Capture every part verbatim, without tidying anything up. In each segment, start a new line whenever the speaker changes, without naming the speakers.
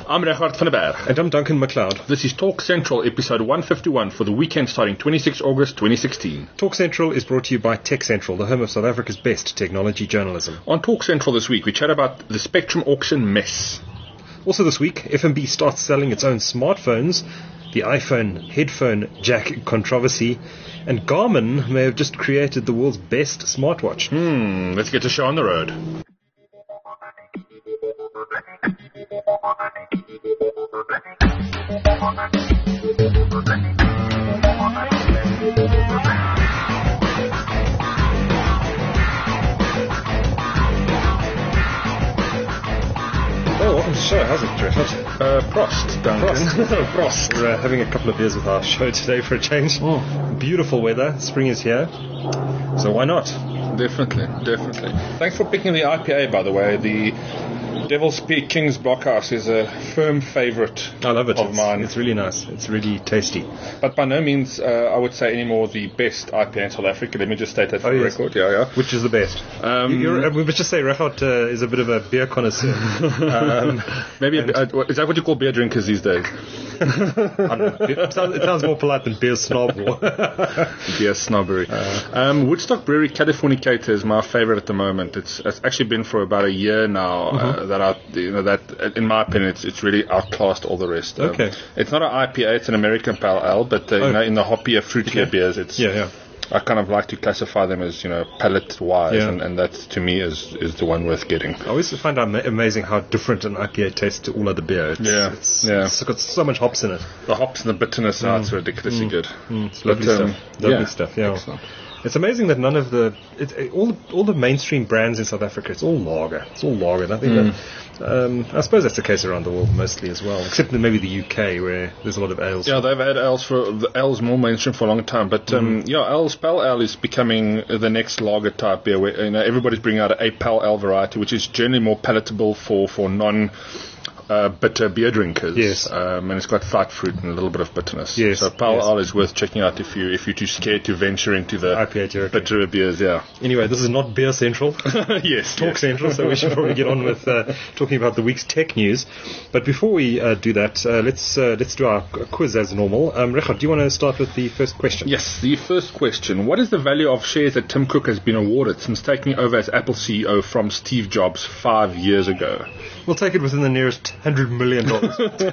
I'm Regardt van der Berg.
And I'm Duncan MacLeod.
This is Talk Central, episode one fifty-one for the weekend starting twenty-sixth of August twenty sixteen.
Talk Central is brought to you by Tech Central, the home of South Africa's best technology journalism.
On Talk Central this week, we chat about the Spectrum auction mess.
Also this week, F M B starts selling its own smartphones, the iPhone headphone jack controversy, and Garmin may have just created the world's best smartwatch.
Hmm, let's get the show on the road.
Oh, welcome to the show. How's it, Treffert?
Uh, Prost, Duncan.
Prost. Prost. We're uh, having a couple of beers with our show today for a change.
Oh.
Beautiful weather. Spring is here. So why not?
Definitely, definitely. Thanks for picking the I P A, by the way. The Devil's Peak King's Blockhouse is a firm favourite
I love it.
of
it's,
mine.
It's really nice. It's really tasty.
But by no means, uh, I would say anymore the best I P A in South Africa. Let me just state that for
Oh,
the
yes.
record. Yeah, yeah.
Which is the best?
Um,
You're, we must just say Regardt uh, is a bit of a beer connoisseur. um,
Maybe, a, uh, is that what you call beer drinkers these days?
I don't know. It sounds, it sounds more polite than beer snob.
Beer snobbery. Uh, um, Woodstock Brewery Californicator is my favourite at the moment. It's, it's actually been for about a year now uh,
Uh-huh.
that I, you know, that in my opinion, it's it's really outclassed all the rest. Um,
Okay.
It's not an I P A; it's an American Pale Ale, but uh,
Oh.
you know, in the hoppier, fruitier
Okay.
beers, it's
Yeah, yeah.
I kind of like to classify them as, you know, palate-wise,
Yeah.
and, and that to me is is the one worth getting.
I always find it ama- amazing how different an I P A tastes to all other beer. It's,
Yeah,
it's,
yeah.
it's got so much hops in it.
The hops and the bitterness, mm. it's ridiculously good.
Mm, it's
But,
lovely
um,
stuff. Lovely
yeah,
stuff. Yeah.
excellent.
It's amazing that none of the it, it, all the, all the mainstream brands in South Africa, it's all lager. It's all lager. And I think
Mm.
that, um, I suppose that's the case around the world mostly as well, except in maybe the U K where there's a lot of ales.
Yeah, they've had ales for the ales more mainstream for a long time, but um,
Mm.
yeah, ales pale ale is becoming the next lager type beer. Where, you know, everybody's bringing out a pale ale variety, which is generally more palatable for for non. Uh, bitter beer drinkers.
Yes.
Um, and it's got fat fruit and a little bit of bitterness.
Yes,
So Pale
yes.
Ale is worth checking out if you if you're too scared to venture into the
I P A territory.
bitterer beers. Yeah.
Anyway, this is not Beer Central.
yes.
Talk
yes.
Central, so we should probably get on with uh, talking about the week's tech news. But before we uh, do that, uh, let's uh, let's do our quiz as normal. Um, Regardt, do you want to start with the first question?
Yes, the first question. What is the value of shares that Tim Cook has been awarded since taking over as Apple C E O from Steve Jobs five years ago?
We'll take it within the nearest hundred million dollars,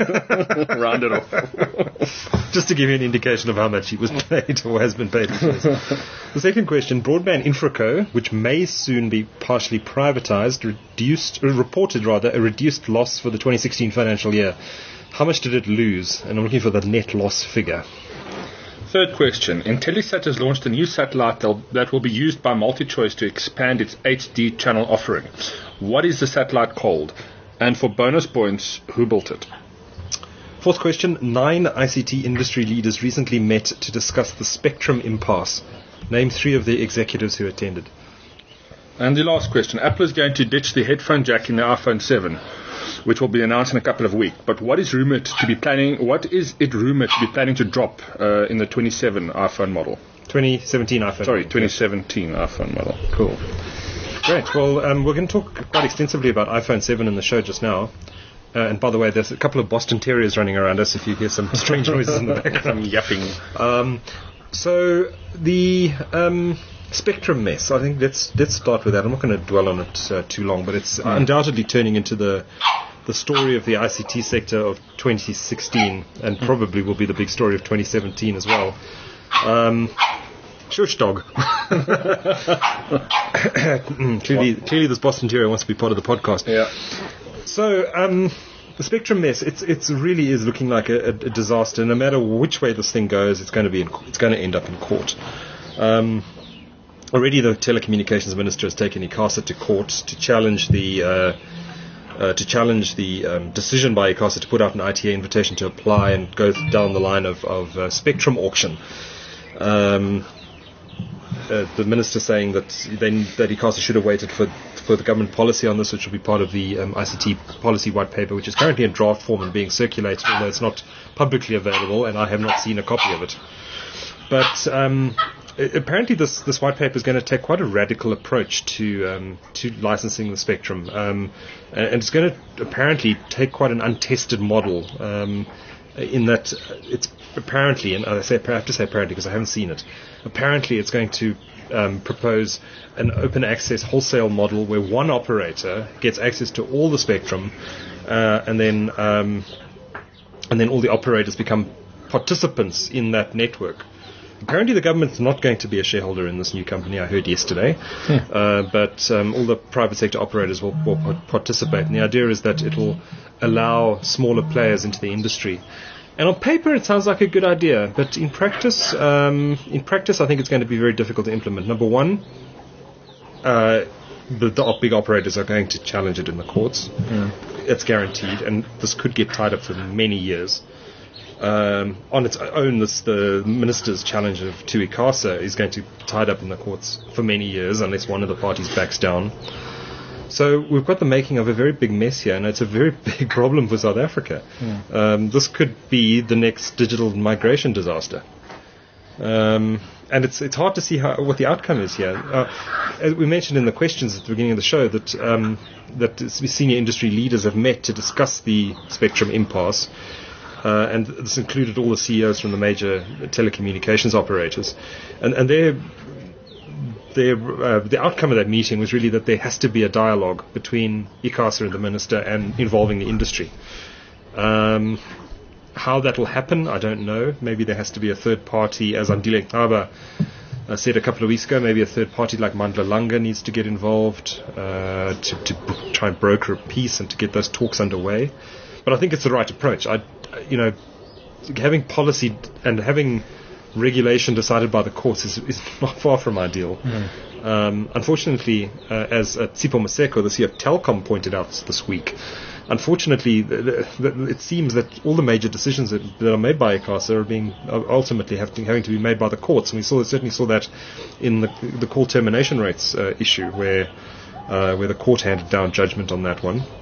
Round it off.
just to give you an indication of how much he was paid or has been paid. The second question: Broadband Infraco, which may soon be partially privatized, reduced, uh, reported rather a reduced loss for the twenty sixteen financial year. How much did it lose? And I'm looking for the net loss figure.
Third question. Intellisat has launched a new satellite that will be used by MultiChoice to expand its H D channel offering. What is the satellite called? And for bonus points, who built it?
Fourth question: Nine I C T industry leaders recently met to discuss the spectrum impasse. Name three of the executives who attended.
And the last question. Apple is going to ditch the headphone jack in the iPhone seven, which will be announced in a couple of weeks. But what is rumored to be planning? What is it rumored to be planning to drop uh, in the twenty-seven iPhone model?
twenty seventeen iPhone.
Sorry, twenty seventeen iPhone model.
Cool. Great. Well, um, we're going to talk quite extensively about iPhone seven in the show just now. Uh, and by the way, there's a couple of Boston Terriers running around us if you hear some strange noises in the background.
Some yapping.
Um, so the um, spectrum mess, I think let's let's start with that. I'm not going to dwell on it uh, too long, but it's
Mm.
undoubtedly turning into the the story of the I C T sector of twenty sixteen, and probably will be the big story of twenty seventeen as well. Um, Shush dog. clearly, clearly, this Boston Terrier wants to be part of the podcast.
Yeah.
So, um, the spectrum mess, it's it's really is looking like a, a, a disaster. No matter which way this thing goes, it's going to be in, it's going to end up in court. Um, already, the telecommunications minister has taken ICASA to court to challenge the uh, uh, to challenge the um, decision by ICASA to put out an I T A invitation to apply and go down the line of of uh, spectrum auction. Um, uh, the minister saying that they, that ICASA should have waited for for the government policy on this, which will be part of the um, I C T policy white paper, which is currently in draft form and being circulated, although it's not publicly available, and I have not seen a copy of it. But um, apparently this, this white paper is going to take quite a radical approach to um, to licensing the spectrum, um, and, and it's going to apparently take quite an untested model. Um, in that it's apparently, and I say I have to say apparently because I haven't seen it. Apparently, it's going to um, propose an open access wholesale model where one operator gets access to all the spectrum, uh, and then um, and then all the operators become participants in that network. Apparently, the government's not going to be a shareholder in this new company, I heard yesterday, hmm. uh, but um, all the private sector operators will, will participate. And the idea is that it will allow smaller players into the industry. And on paper, it sounds like a good idea, but in practice, um, in practice, I think it's going to be very difficult to implement. Number one, uh, the, the big operators are going to challenge it in the courts. Yeah. It's guaranteed, and this could get tied up for many years. Um, on its own, this, the minister's challenge of, to ICASA is going to be tied up in the courts for many years unless one of the parties backs down. So we've got the making of a very big mess here, and it's a very big problem for South Africa. Yeah. Um, this could be the next digital migration disaster. Um, and it's it's hard to see how, what the outcome is here. Uh, as we mentioned in the questions at the beginning of the show that um, that senior industry leaders have met to discuss the spectrum impasse. Uh, and this included all the C E Os from the major telecommunications operators. And, and their, their, uh, the outcome of that meeting was really that there has to be a dialogue between ICASA and the minister and involving the industry. Um, how that will happen, I don't know. Maybe there has to be a third party, as Andile Ngaba uh, said a couple of weeks ago, maybe a third party like Mandla Langa needs to get involved uh, to, to b- try and broker a peace and to get those talks underway. But I think it's the right approach. I, you know, having policy and having regulation decided by the courts is, is not far from ideal. Mm. Um, unfortunately, uh, as uh, Tsipho Maseko, the C E O of Telkom, pointed out this week, unfortunately, the, the, it seems that all the major decisions that, that are made by ICASA are being are ultimately have to, having to be made by the courts. And we saw certainly saw that in the, the call termination rates uh, issue, where uh, where the court handed down judgment on that one.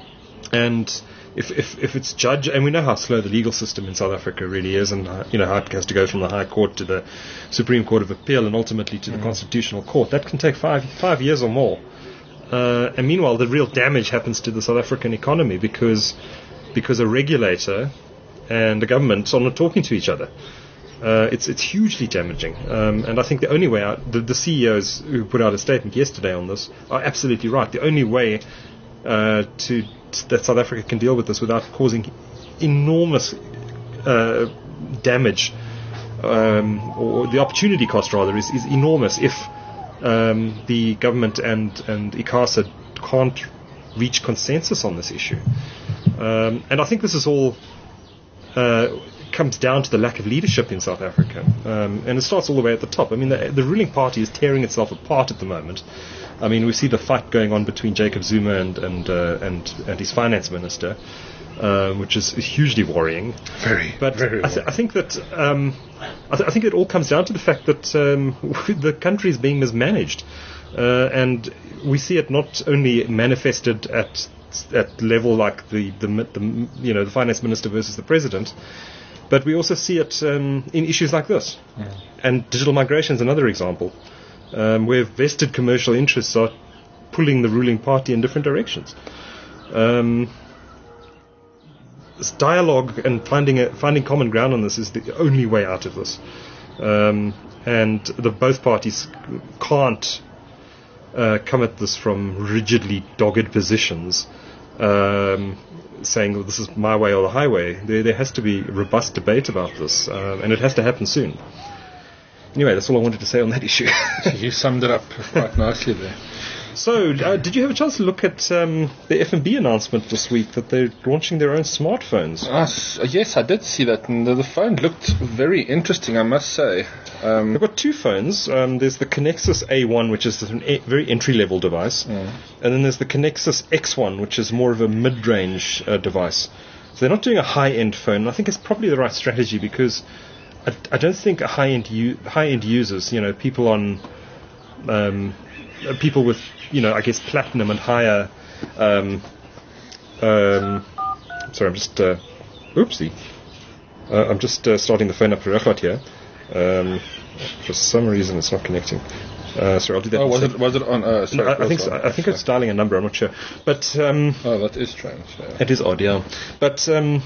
And If, if if it's judge, and we know how slow the legal system in South Africa really is, and uh, you know how it has to go from the High Court to the Supreme Court of Appeal, and ultimately to mm. the Constitutional Court. That can take five five years or more. Uh, and meanwhile, the real damage happens to the South African economy because because a regulator and the government are not talking to each other. Uh, it's it's hugely damaging. Um, and I think the only way out, the, the C E Os who put out a statement yesterday on this are absolutely right. The only way uh, to that South Africa can deal with this without causing enormous uh, damage, um, or the opportunity cost rather is, is enormous if um, the government and, and ICASA can't reach consensus on this issue. Um, and I think this is all uh, comes down to the lack of leadership in South Africa, um, and it starts all the way at the top. I mean, the, the ruling party is tearing itself apart at the moment. I mean, we see the fight going on between Jacob Zuma and and uh, and, and his finance minister, uh, which is hugely worrying.
Very,
but
very.
I, th- I think that um, I, th- I think it all comes down to the fact that um, the country is being mismanaged, uh, and we see it not only manifested at at level like the, the the you know the finance minister versus the president, but we also see it um, in issues like this. Yeah. And digital migration is another example. Um, where vested commercial interests are pulling the ruling party in different directions. Um, this dialogue and finding a, finding common ground on this is the only way out of this. Um, and the both parties can't uh, come at this from rigidly dogged positions, um, saying well, this is my way or the highway. There, there has to be robust debate about this, uh, and it has to happen soon. Anyway, that's all I wanted to say on that issue.
You summed it up quite nicely there.
So, uh, did you have a chance to look at um, the F N B announcement this week that they're launching their own smartphones?
Uh, yes, I did see that, and the, the phone looked very interesting, I must say. Um,
They've got two phones. Um, there's the Connexus A one, which is a e- very entry-level device, mm. and then there's the Connexus X one, which is more of a mid-range uh, device. So they're not doing a high-end phone, and I think it's probably the right strategy because I, I don't think a high-end u- high-end users, you know, people on um, people with, you know, I guess platinum and higher. Um, um, sorry, I'm just uh, oopsie. Uh, I'm just uh, starting the phone up for Rechlat here. Um, for some reason, it's not connecting. Uh, sorry, I'll do that.
Oh,
in a
was
sec.
it was it on? Uh, sorry,
No, I,
it
I
was
think so.
on.
I think it's dialing a number. I'm not sure, but um,
Oh, that is strange. Yeah.
it is odd, yeah. But um,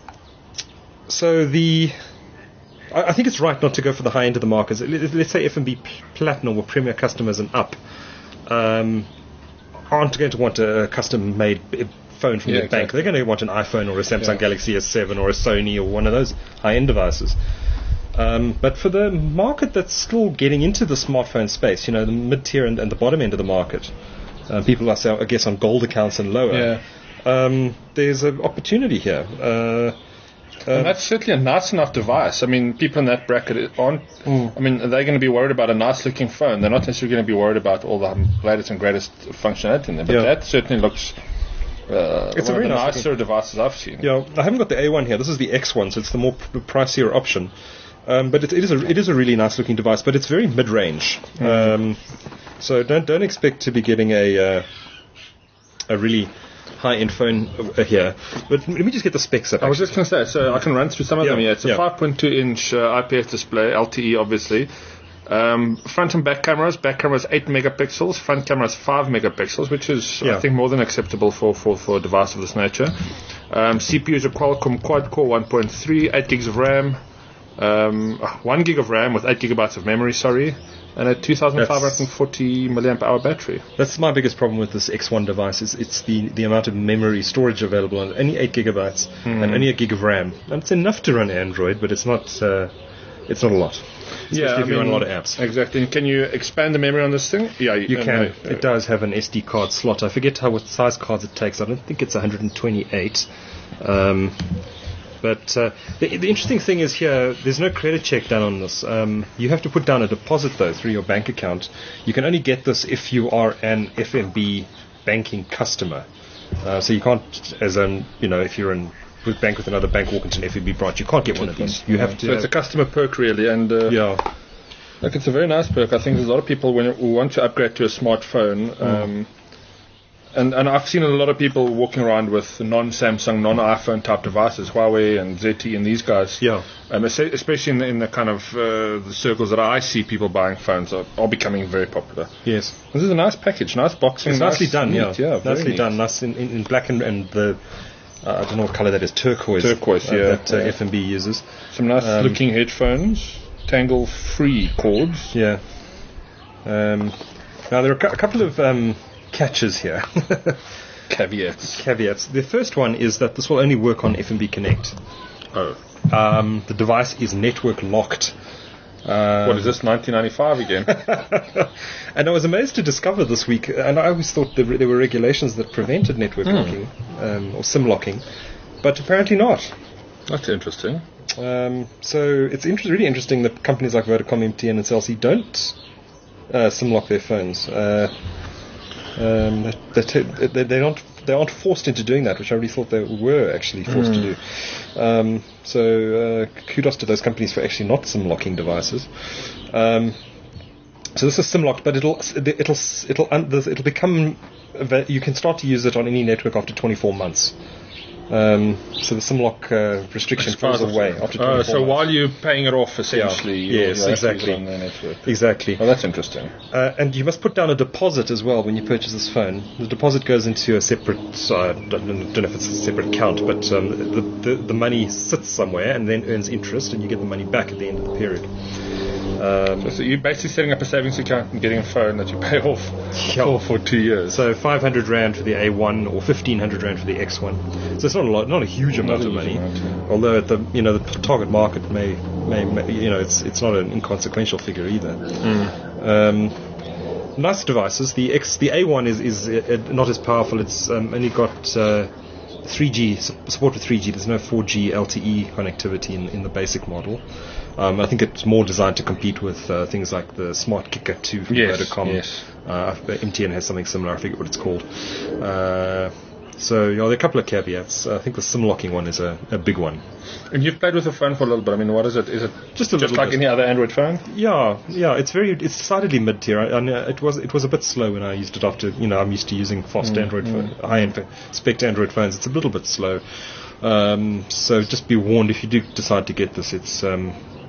so the, I, I think it's right not to go for the high end of the markets. Let- Let's say F and B Platinum or Premier customers and up um, aren't going to want a custom-made b- phone from
Yeah,
their bank.
exactly.
They're going to want an iPhone or a Samsung
Yeah.
Galaxy S seven or a Sony or one of those high-end devices. Um, but for the market that's still getting into the smartphone space, you know, the mid-tier and, and the bottom end of the market, uh, people are, say, I guess, on gold accounts and lower,
Yeah.
um, there's an opportunity here. Uh,
And that's certainly a nice enough device. I mean, people in that bracket aren't. I mean, are they going to be worried about a nice-looking phone? They're not necessarily going to be worried about all the latest and greatest functionality in there. But
Yeah.
that certainly looks. Uh,
It's a
one
very
of the
nice
nicer devices I've seen.
Yeah, I haven't got the A one here. This is the X one, so it's the more p- pricier option. Um, but it, it is a it is a really nice looking device, but it's very mid range. Um, so don't don't expect to be getting a uh, a really high end phone uh, here. But let me just get the specs up.
I was
actually.
just going to say, so I can run through some of
Yeah,
them here. It's a
yeah.
five point two inch uh, I P S display, L T E obviously. Um, front and back cameras. Back camera is eight megapixels. Front camera is five megapixels, which is,
Yeah.
I think, more than acceptable for, for, for a device of this nature. Um, C P U is a Qualcomm quad-core one point three, eight gigs of RAM, um, uh, one gig of RAM with eight gigabytes of memory, sorry, and a two thousand five hundred forty milliamp hour battery.
That's my biggest problem with this X one device. Is it's the, the amount of memory storage available, and only eight gigabytes and only a gig of RAM. And it's enough to run Android, but it's not uh, it's not a lot. Especially if you run a lot of apps.
Exactly. And can you expand the memory on this thing? Yeah,
You
uh,
can.
no,
It does have an S D card slot. I forget how what size cards it takes. I don't think it's one hundred twenty-eight. Um, but uh, the, the interesting thing is here, there's no credit check done on this. Um, you have to put down a deposit though through your bank account. You can only get this if you are an F N B banking customer. Uh, so you can't, as an you know, if you're in with bank with another bank, walk into an F N B branch, you can't get one of these. You have to.
So it's a customer perk, really, and uh,
yeah.
Like it's a very nice perk. I think there's a lot of people when who want to upgrade to a smartphone, um, and and I've seen a lot of people walking around with non-Samsung, non-iPhone type devices, Huawei and Z T E and these guys.
Yeah.
Um, es- especially in the, in the kind of uh, the circles that I see people buying phones are, are becoming very popular.
Yes.
This is a nice package, nice boxing,
It's
nice,
nicely done.
neat,
Yeah.
yeah, very
nicely
neat.
done. Nice in, in, in black and, and the. Uh, I don't know what color that is. Turquoise.
Turquoise,
uh,
yeah,
That uh,
yeah.
F and B uses.
Some nice
Um,
looking headphones, tangle-free cords.
Yeah. Um, now there are a cou- a couple of um, catches here,
Caveats.
caveats. The first one is that this will only work on F and B Connect.
Oh.
Um, the device is network locked. Um,
What is this, nineteen ninety-five again?
And I was amazed to discover this week, and I always thought there, there were regulations that prevented network locking um, or SIM locking, but apparently not.
That's interesting.
Um, so it's inter- really interesting that companies like Vodacom, M T N, and Cell C don't uh, SIM lock their phones. Uh, um, they, they, they, they aren't they aren't forced into doing that, which I really thought they were actually forced to do. Um, so uh, kudos to those companies for actually not SIM locking devices. Um, so this is SIM locked, but it'll it'll it'll it'll, it'll become you can start to use it on any network after twenty-four months. Um, so the SIM lock uh, restriction falls away after twenty-four
Uh,
months.
so while you're paying it off, essentially,
Yeah.
you'll-
Yes,
you'll have to use
exactly.
it on the network.
Exactly.
Oh, that's interesting.
Uh, and you must put down a deposit as well when you purchase this phone. The deposit goes into a separate, uh, I don't, don't know if it's a separate account, but um, the, the, the money sits somewhere and then earns interest, and you get the money back at the end of the period. Um,
So you're basically setting up a savings account and getting a phone that you pay off
Yeah.
for, for two years.
so five hundred rand for the A one or fifteen hundred rand for the X one. So it's not a lot, not a huge amount
a
of
huge
money.
amount, yeah.
Although at the you know the target market may, may, may you know it's it's not an inconsequential figure either. Um, nice devices. The X, the A one is is uh, not as powerful. It's um, only got uh, three G su- support for three G. There's no four G L T E connectivity in, in the basic model. Um, I think it's more designed to compete with uh, things like the Smart Kicker two from
Yes,
Vodacom.
yes.
Uh, M T N has something similar. I forget what it's called. Uh, so you know, there are a couple of caveats. I think the SIM locking one is a, a big one.
And you've played with the phone for a little bit. I mean, what is it? Is it
Just a
just
little
like
bit.
any other Android phone?
Yeah, yeah, it's very, it's decidedly mid tier. I, I know it was, it was a bit slow when I used it after, you know, I'm used to using fast Android, phone, high-end spec Android phones. It's a little bit slow. Um, so just be warned if you do decide to get this. It's, um,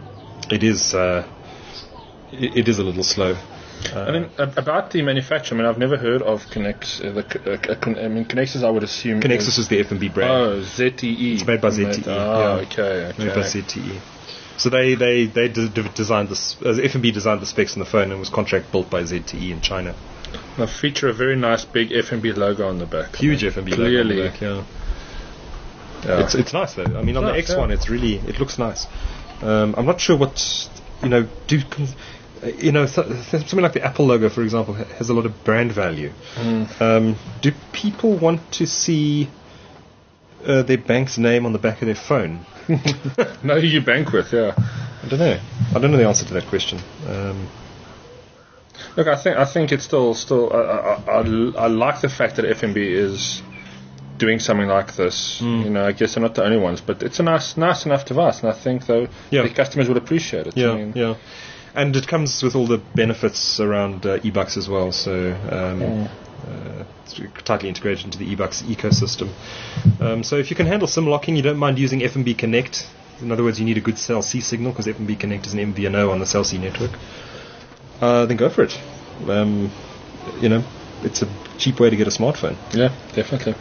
it is uh, it, it is a little slow. Uh,
I mean, uh, about the manufacturer, I mean, I've never heard of Connex. Uh, the, uh, uh, con- I mean, Connexus, I would assume.
Connexus
is,
is the F M B brand.
Oh, Z T E.
It's made by Z T E.
Oh,
yeah.
okay, okay.
Made by Z T E. So they they they d- d- designed this. Uh, F M B designed the specs on the phone and was contract built by Z T E in China.
They feature a very nice big F M B logo on the back.
Huge F M B
Clearly.
logo on the back. Yeah. yeah. It's it's nice though. I mean, on
Nice,
the X
yeah.
one, it's really it looks nice. Um, I'm not sure what you know do. Con- You know, th- th- something like the Apple logo, for example, ha- has a lot of brand value.
Mm.
Um, do people want to see uh, their bank's name on the back of their phone?
No, who you bank with, yeah.
I don't know. I don't know the answer to that question. Um,
Look, I think I think it's still still. I, I, I, I like the fact that F M B is doing something like this.
Mm.
You know, I guess they're not the only ones, but it's a nice nice enough device, and I think though
Yeah.
the customers would appreciate it.
yeah,
I mean,
yeah. And it comes with all the benefits around uh, eBucks as well. So um,
Mm.
uh, it's tightly integrated into the eBucks ecosystem. Um, so if you can handle SIM locking, you don't mind using F M B Connect. In other words, you need a good Cell C signal because F M B Connect is an M V N O on the Cell C network. Uh, then go for it. Um, you know, it's a cheap way to get a smartphone.
yeah, definitely.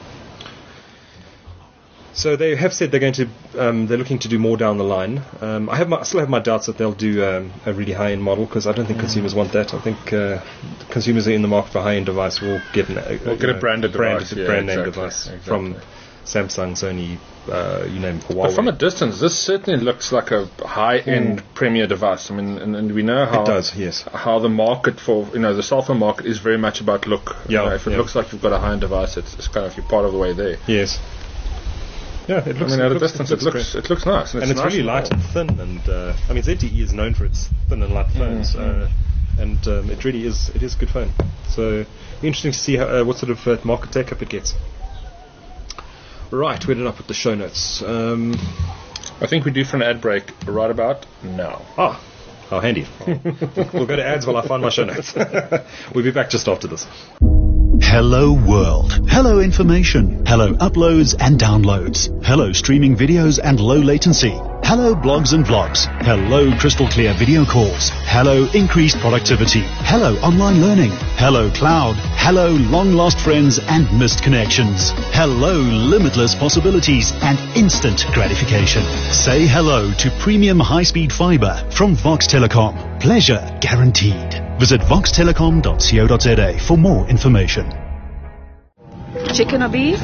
So they have said they're going to, um, they're looking to do more down the line. Um, I have, my, I still have my doubts that they'll do um, a really high-end model because I don't think consumers want that. I think uh, consumers are in the market for a high-end device will get an, a,
We'll get a
know,
branded device, yeah,
brand name
exactly,
device
exactly.
from Samsung, Sony, uh, you name Huawei.
But from a distance, this certainly looks like a high-end premier device. I mean, and, and we know how
it does, yes.
how the market for you know the cell phone market is very much about look. You
Yeah,
know, if it
yeah.
looks like you've got a high-end device, it's, it's kind of you're part of the way there.
Yes. Yeah, it
I
looks.
mean,
it
at a
looks,
distance,
it
it
looks,
looks
great.
it looks nice,
and it's
nice
really light
and
and thin. And uh, I mean, Z T E is known for its thin and light phones, uh, and um, it really is. It is a good phone. So interesting to see how, uh, what sort of uh, market take-up it gets. Right, where did I put the show notes? Um,
I think we do for an ad break right about now.
ah, how handy. We'll, we'll go to ads while I find my show notes. We'll be back just after this.
Hello world. Hello information. Hello uploads and downloads. Hello streaming videos and low latency. Hello blogs and vlogs. Hello crystal clear video calls. Hello increased productivity. Hello online learning. Hello cloud. Hello long lost friends and missed connections. Hello limitless possibilities and instant gratification. Say hello to premium high speed fiber from Vox Telecom. Pleasure guaranteed. Visit vox telecom dot co dot za for more information.
Chicken or beef?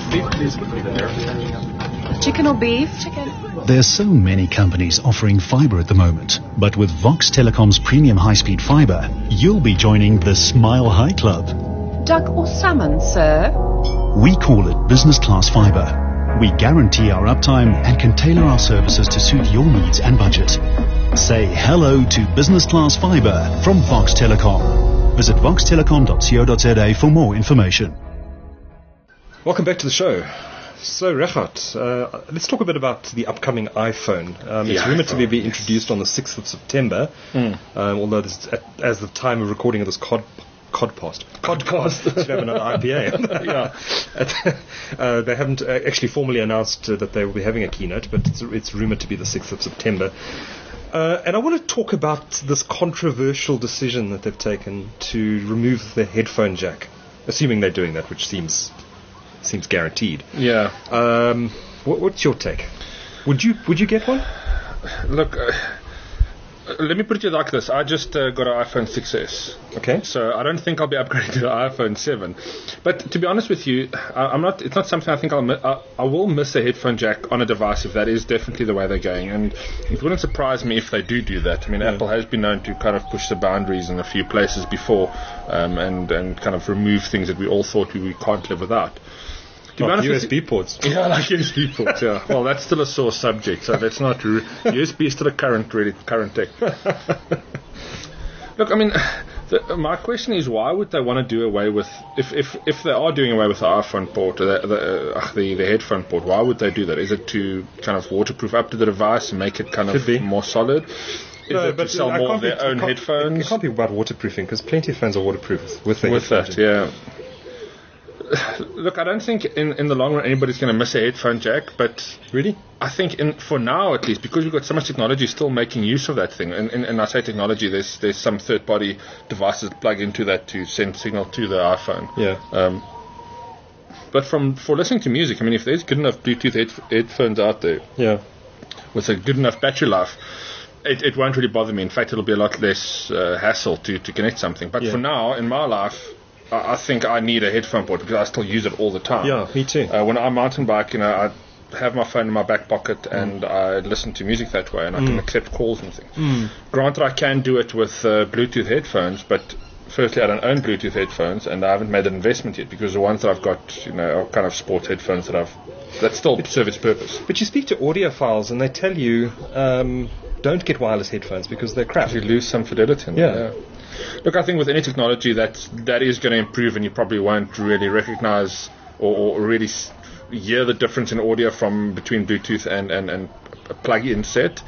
Chicken or beef? Chicken.
There's so many companies offering fiber at the moment, but with Vox Telecom's premium high-speed fiber, you'll be joining the Smile High Club.
Duck or salmon, sir?
We call it business class fiber. We guarantee our uptime and can tailor our services to suit your needs and budget. Say hello to business class fiber from Vox Telecom. Visit vox telecom dot co dot za for more information.
Welcome back to the show. So, Regardt, uh, let's talk a bit about the upcoming iPhone. Um, it's
The
rumored to be,
iPhone,
be
yes.
introduced on the sixth of September, um, although this, at, as the time of recording of this cod, codcast, codcast, should have another I P A.
Yeah.
uh, they haven't uh, actually formally announced uh, that they will be having a keynote, but it's, it's rumored to be the sixth of September. Uh, and I want to talk about this controversial decision that they've taken to remove the headphone jack, assuming they're doing that, which seems seems guaranteed.
Yeah.
Um, what, what's your take? Would you would you get one?
Look, uh, let me put it to you like this. I just uh, got an iPhone six S.
Okay.
So I don't think I'll be upgrading to the iPhone seven. But to be honest with you, I, I'm not. It's not something I think I'll. Mi- I, I will miss a headphone jack on a device if that is definitely the way they're going. And it wouldn't surprise me if they do do that. I mean,
Yeah.
Apple has been known to kind of push the boundaries in a few places before, um, and and kind of remove things that we all thought we, we can't live without. To be
Like
honest
U
with
S B ports.
Yeah, like U S B ports, yeah. Well, that's still a sore subject, so that's not true. U S B is still a current, really, current tech. Look, I mean, the, my question is, why would they want to do away with, if if, if they are doing away with the iPhone port, or the, the, uh, the, the headphone port, why would they do that? Is it to kind of waterproof up to the device and make it kind
Could
of
be.
more solid? Is
No,
it to
but
sell
I
more
can't
of their
be-
own
it can't-
headphones?
It can't be about waterproofing because plenty of phones are waterproof with the
with
headphones
that,
in.
yeah. look, I don't think in, in the long run anybody's going to miss a headphone jack, but
Really?
I think in, for now at least, because we've got so much technology still making use of that thing, and, and, and I say technology, there's there's some third-party devices that plug into that to send signal to the iPhone.
Yeah.
Um, but from for listening to music, I mean, if there's good enough Bluetooth head, headphones out there
Yeah.
with a good enough battery life, it, it won't really bother me. In fact, it'll be a lot less uh, hassle to, to connect something. But
Yeah.
for now, in my life, I, I think I need a headphone port because I still use it all the time.
Yeah, me too.
Uh, when I mountain bike, you know, I have my phone in my back pocket and I listen to music that way, and I can accept calls and things. Granted, I can do it with uh, Bluetooth headphones, but firstly, I don't own Bluetooth headphones, and I haven't made an investment yet because the ones that I've got, you know, are kind of sports headphones that I've that still serve its purpose.
But you speak to audiophiles and they tell you um, don't get wireless headphones because they're crap.
You lose some fidelity. In
Yeah.
there, yeah. Look, I think with any technology that's that is going to improve, and you probably won't really recognize or, or really s- hear the difference in audio from between Bluetooth and and, and a plug-in set.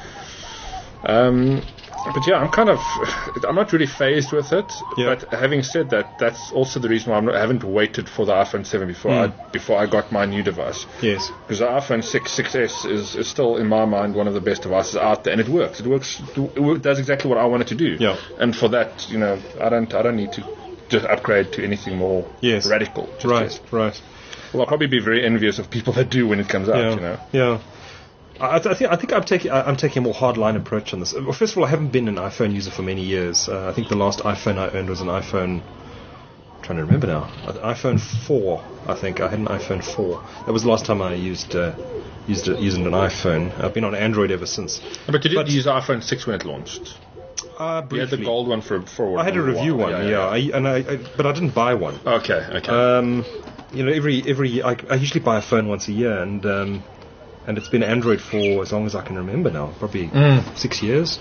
Um, but yeah, I'm kind of I'm not really phased with it.
Yeah.
But having said that, that's also the reason why I'm not, I haven't waited for the iPhone seven before I before I got my new device.
Yes.
Because the iPhone six, six S is, is still, in my mind, one of the best devices out there, and it works. It works. It work- does exactly what I want it to do.
Yeah.
And for that, you know, I don't, I don't need to just upgrade to anything more
Yes.
radical. Just
Right,
yet.
right.
Well, I'll probably be very envious of people that do when it comes out.
Yeah.
You know.
Yeah. I, I think I think I'm taking I- I'm taking a more hardline approach on this. Well, first of all, I haven't been an iPhone user for many years. Uh, I think the last iPhone I owned was an iPhone. I'm trying to remember now. An iPhone four. I think I had an iPhone four. That was the last time I used uh, used a, using an iPhone. I've been on Android ever since.
But you did
But-
use the iPhone six when it launched.
Uh,
You had the
briefly.
gold one for for.
I had a review
while.
one, yeah, I, and I, I but I didn't buy one.
Okay. Okay.
Um, you know, every every I, I usually buy a phone once a year, and um, and it's been Android for as long as I can remember now, probably six years.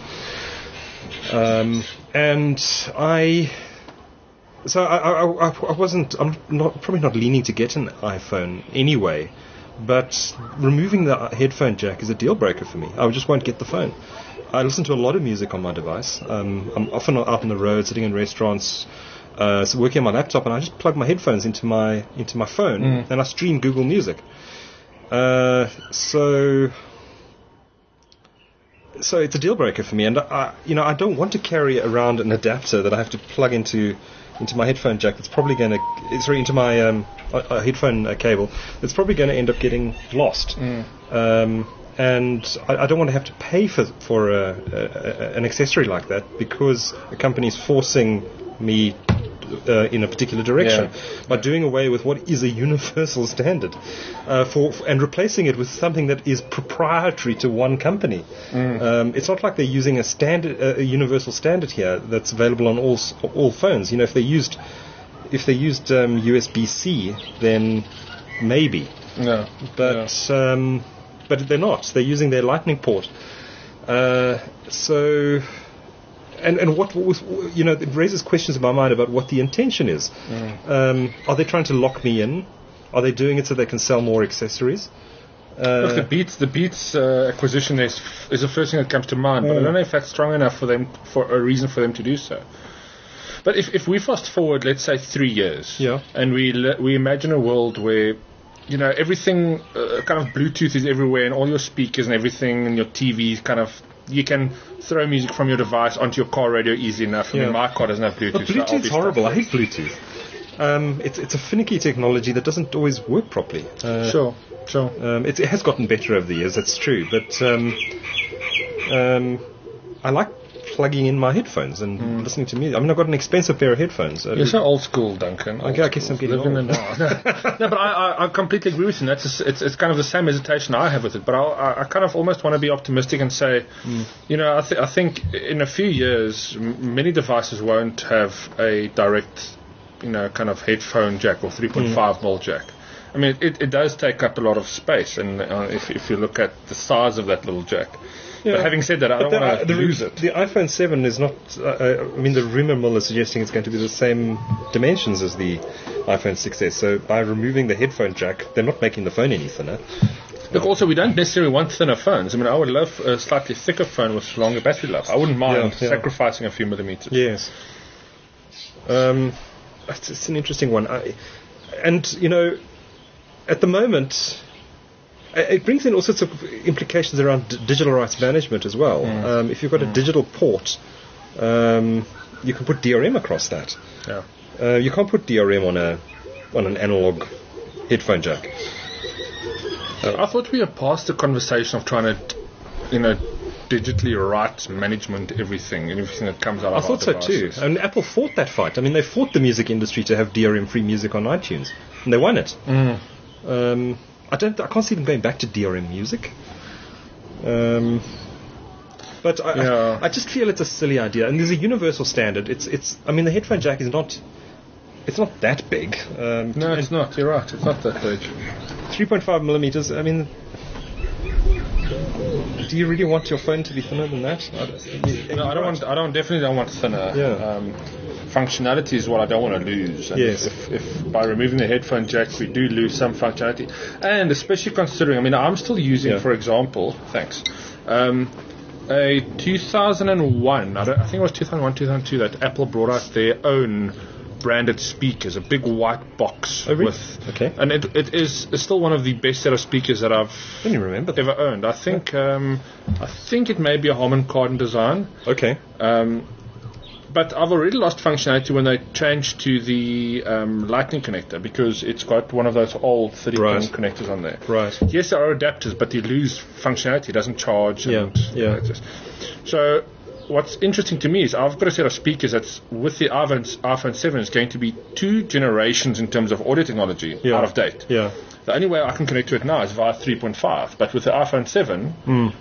Um, and I, so I, I, I, I wasn't, I'm not probably not leaning to get an iPhone anyway, but removing the headphone jack is a deal breaker for me. I just won't get the phone. I listen to a lot of music on my device. Um, I'm often out on the road, sitting in restaurants. Uh, so working on my laptop, and I just plug my headphones into my into my phone, and I stream Google Music. Uh, so, so it's a deal breaker for me, and I, you know, I don't want to carry around an adapter that I have to plug into into my headphone jack. It's probably going to, sorry, into my um, a, a headphone uh, cable. It's probably going to end up getting lost. Um, and I, I don't want to have to pay for for a, a, a, an accessory like that because a company's forcing me uh, in a particular direction
Yeah.
by doing away with what is a universal standard uh, for, for and replacing it with something that is proprietary to one company. Um, it's not like they're using a standard, uh, a universal standard here that's available on all s- all phones. You know, if they used if they used um, U S B C, then maybe,
no.
but um, but they're not. They're using their Lightning port. Uh, so. And and what was, you know, it raises questions in my mind about what the intention is. Um, are they trying to lock me in? Are they doing it so they can sell more accessories? Uh,
Look, the Beats, the Beats uh, acquisition is is the first thing that comes to mind, but I don't know if that's strong enough for them for a reason for them to do so. But if if we fast forward, let's say three years,
Yeah.
and we le- we imagine a world where, you know, everything uh, kind of Bluetooth is everywhere, and all your speakers and everything, and your T V kind of. You can throw music from your device onto your car radio easy enough. I
Yeah.
mean, my car doesn't have Bluetooth.
but
so I'll
Bluetooth's
be
horrible. I
stuck.
hate Bluetooth. Um, it's it's a finicky technology that doesn't always work properly. Uh,
Sure, sure.
Um, it, it has gotten better over the years, that's true. But um, um, I like plugging in my headphones and listening to music. I mean, I've got an expensive pair of headphones. Uh,
You're so old school, Duncan. Old
Okay, I guess
school.
I'm getting
Living
old.
in the- no, but I, I, I completely agree with you. That's just, it's, it's kind of the same hesitation I have with it. But I, I, I kind of almost want to be optimistic and say, you know, I, th- I think in a few years, m- many devices won't have a direct, you know, kind of headphone jack or three point five mil jack. I mean, it, it does take up a lot of space, and uh, if, if you look at the size of that little jack.
Yeah.
But having said that, I
But
don't
the,
want
uh,
to
the,
lose it.
the iPhone seven is not. Uh, uh, I mean, the rumor mill is suggesting it's going to be the same dimensions as the iPhone six S. So by removing the headphone jack, they're not making the phone any thinner.
Look, also, we don't necessarily want thinner phones. I mean, I would love a slightly thicker phone with longer battery life. I wouldn't mind
Yeah, yeah.
sacrificing a few millimeters.
Yes. Um, it's, it's an interesting one. I, and, you know, at the moment, it brings in all sorts of implications around d- digital rights management as well. Mm. Um, if you've got mm. a digital port, um, you can put D R M across that.
Yeah.
Uh, you can't put D R M on a on an analog headphone jack.
Uh, I thought we were past the conversation of trying to, you know, digitally rights management everything and everything that comes out
I
of
thought
our
so too. And Apple fought that fight. I mean, they fought the music industry to have D R M-free music on iTunes, and they won it.
Mm.
Um, I don't. I can't see them going back to D R M music. Um, but I,
yeah.
I, I just feel it's a silly idea. And there's a universal standard. It's. It's. I mean, the headphone jack is not. It's not that big. Um,
no, it's not. You're right. It's not that big.
three point five millimeters. I mean, do you really want your phone to be thinner than that? I don't,
no, I don't want. I don't definitely don't want thinner.
Yeah.
Um, functionality is what I don't want to lose. And
yes.
If, if by removing the headphone jack we do lose some functionality, and especially considering, I mean, I'm still using,
yeah.
for example, thanks, um, a two thousand one. I, don't, I think it was two thousand one, two thousand two that Apple brought out their own branded speakers, a big white box.
Oh, really?
With,
okay.
And it, it is it's still one of the best set of speakers that I've
Didn't you remember that?
ever owned. I think um, I think it may be a Harman Kardon design.
Okay.
Um, but I've already lost functionality when they changed to the um, Lightning connector because it's got one of those old thirty-pin
right.
connectors on there.
Right.
Yes, there are adapters, but you lose functionality. It doesn't charge.
Yeah.
And,
Yeah.
You know, just, so what's interesting to me is I've got a set of speakers that's with the iPhone, iPhone seven is going to be two generations in terms of audio technology
yeah.
out of date.
Yeah.
The only way I can connect to it now is via three point five, but with the iPhone seven,
mm.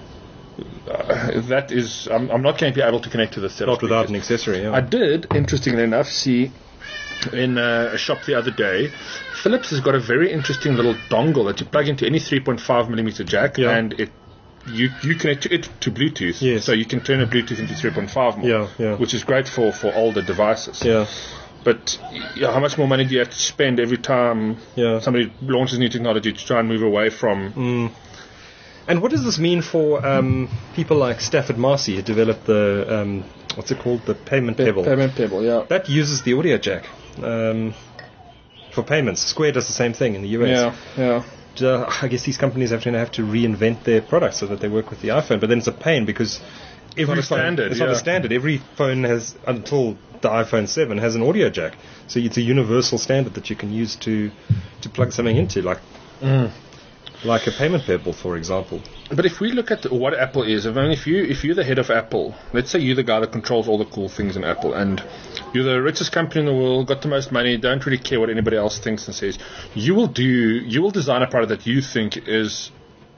uh, that is, I'm, I'm not going to be able to connect to the set.
Not without an accessory. Yeah.
I did, interestingly enough, see in uh, a shop the other day, Philips has got a very interesting little dongle that you plug into any three point five millimeter jack,
yeah.
and it you you connect it to Bluetooth.
Yes.
So you can turn a Bluetooth into three point five more,
yeah, yeah.
which is great for, for older devices.
Yeah.
But yeah, how much more money do you have to spend every time
yeah.
somebody launches new technology to try and move away from?
Mm. And what does this mean for um, people like Stafford Marcy who developed the, um, what's it called, the Payment
Pe-
Pebble?
Payment Pebble, yeah.
That uses the audio jack um, for payments. Square does the same thing in the U S.
Yeah, yeah.
Uh, I guess these companies have to have to reinvent their products so that they work with the iPhone. But then it's a pain because every
not a
phone,
standard,
it's
yeah.
not a standard. Every phone has, until the iPhone seven, has an audio jack. So it's a universal standard that you can use to to plug something into, like
mm.
like a Payment Pebble, for example.
But if we look at what Apple is, I mean, if you if you're the head of Apple, let's say you're the guy that controls all the cool things in Apple, and you're the richest company in the world, got the most money, don't really care what anybody else thinks and says, you will do you will design a product that you think is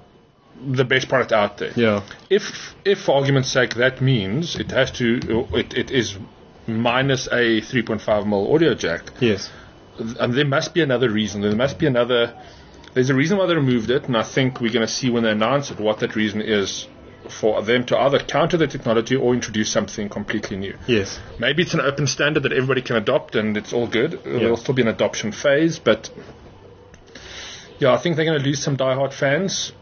the best product out there.
Yeah.
If if for argument's sake that means it has to it, it is minus a three point five millimeter audio jack.
Yes.
And there must be another reason. There must be another. There's a reason why they removed it, and I think we're going to see when they announce it what that reason is for them to either counter the technology or introduce something completely new.
Yes.
Maybe it's an open standard that everybody can adopt, and it's all good.
Yeah.
There'll still be an adoption phase, but yeah, I think they're going to lose some diehard fans.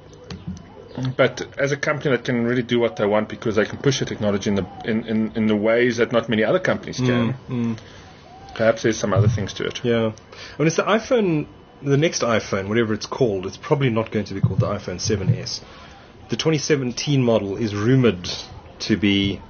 But as a company that can really do what they want because they can push the technology in the in, in, in the ways that not many other companies can,
Mm, mm.
perhaps there's some other things to it.
Yeah. When it's the iPhone, the next iPhone, whatever it's called, it's probably not going to be called the iPhone seven S. The twenty seventeen model is rumored to be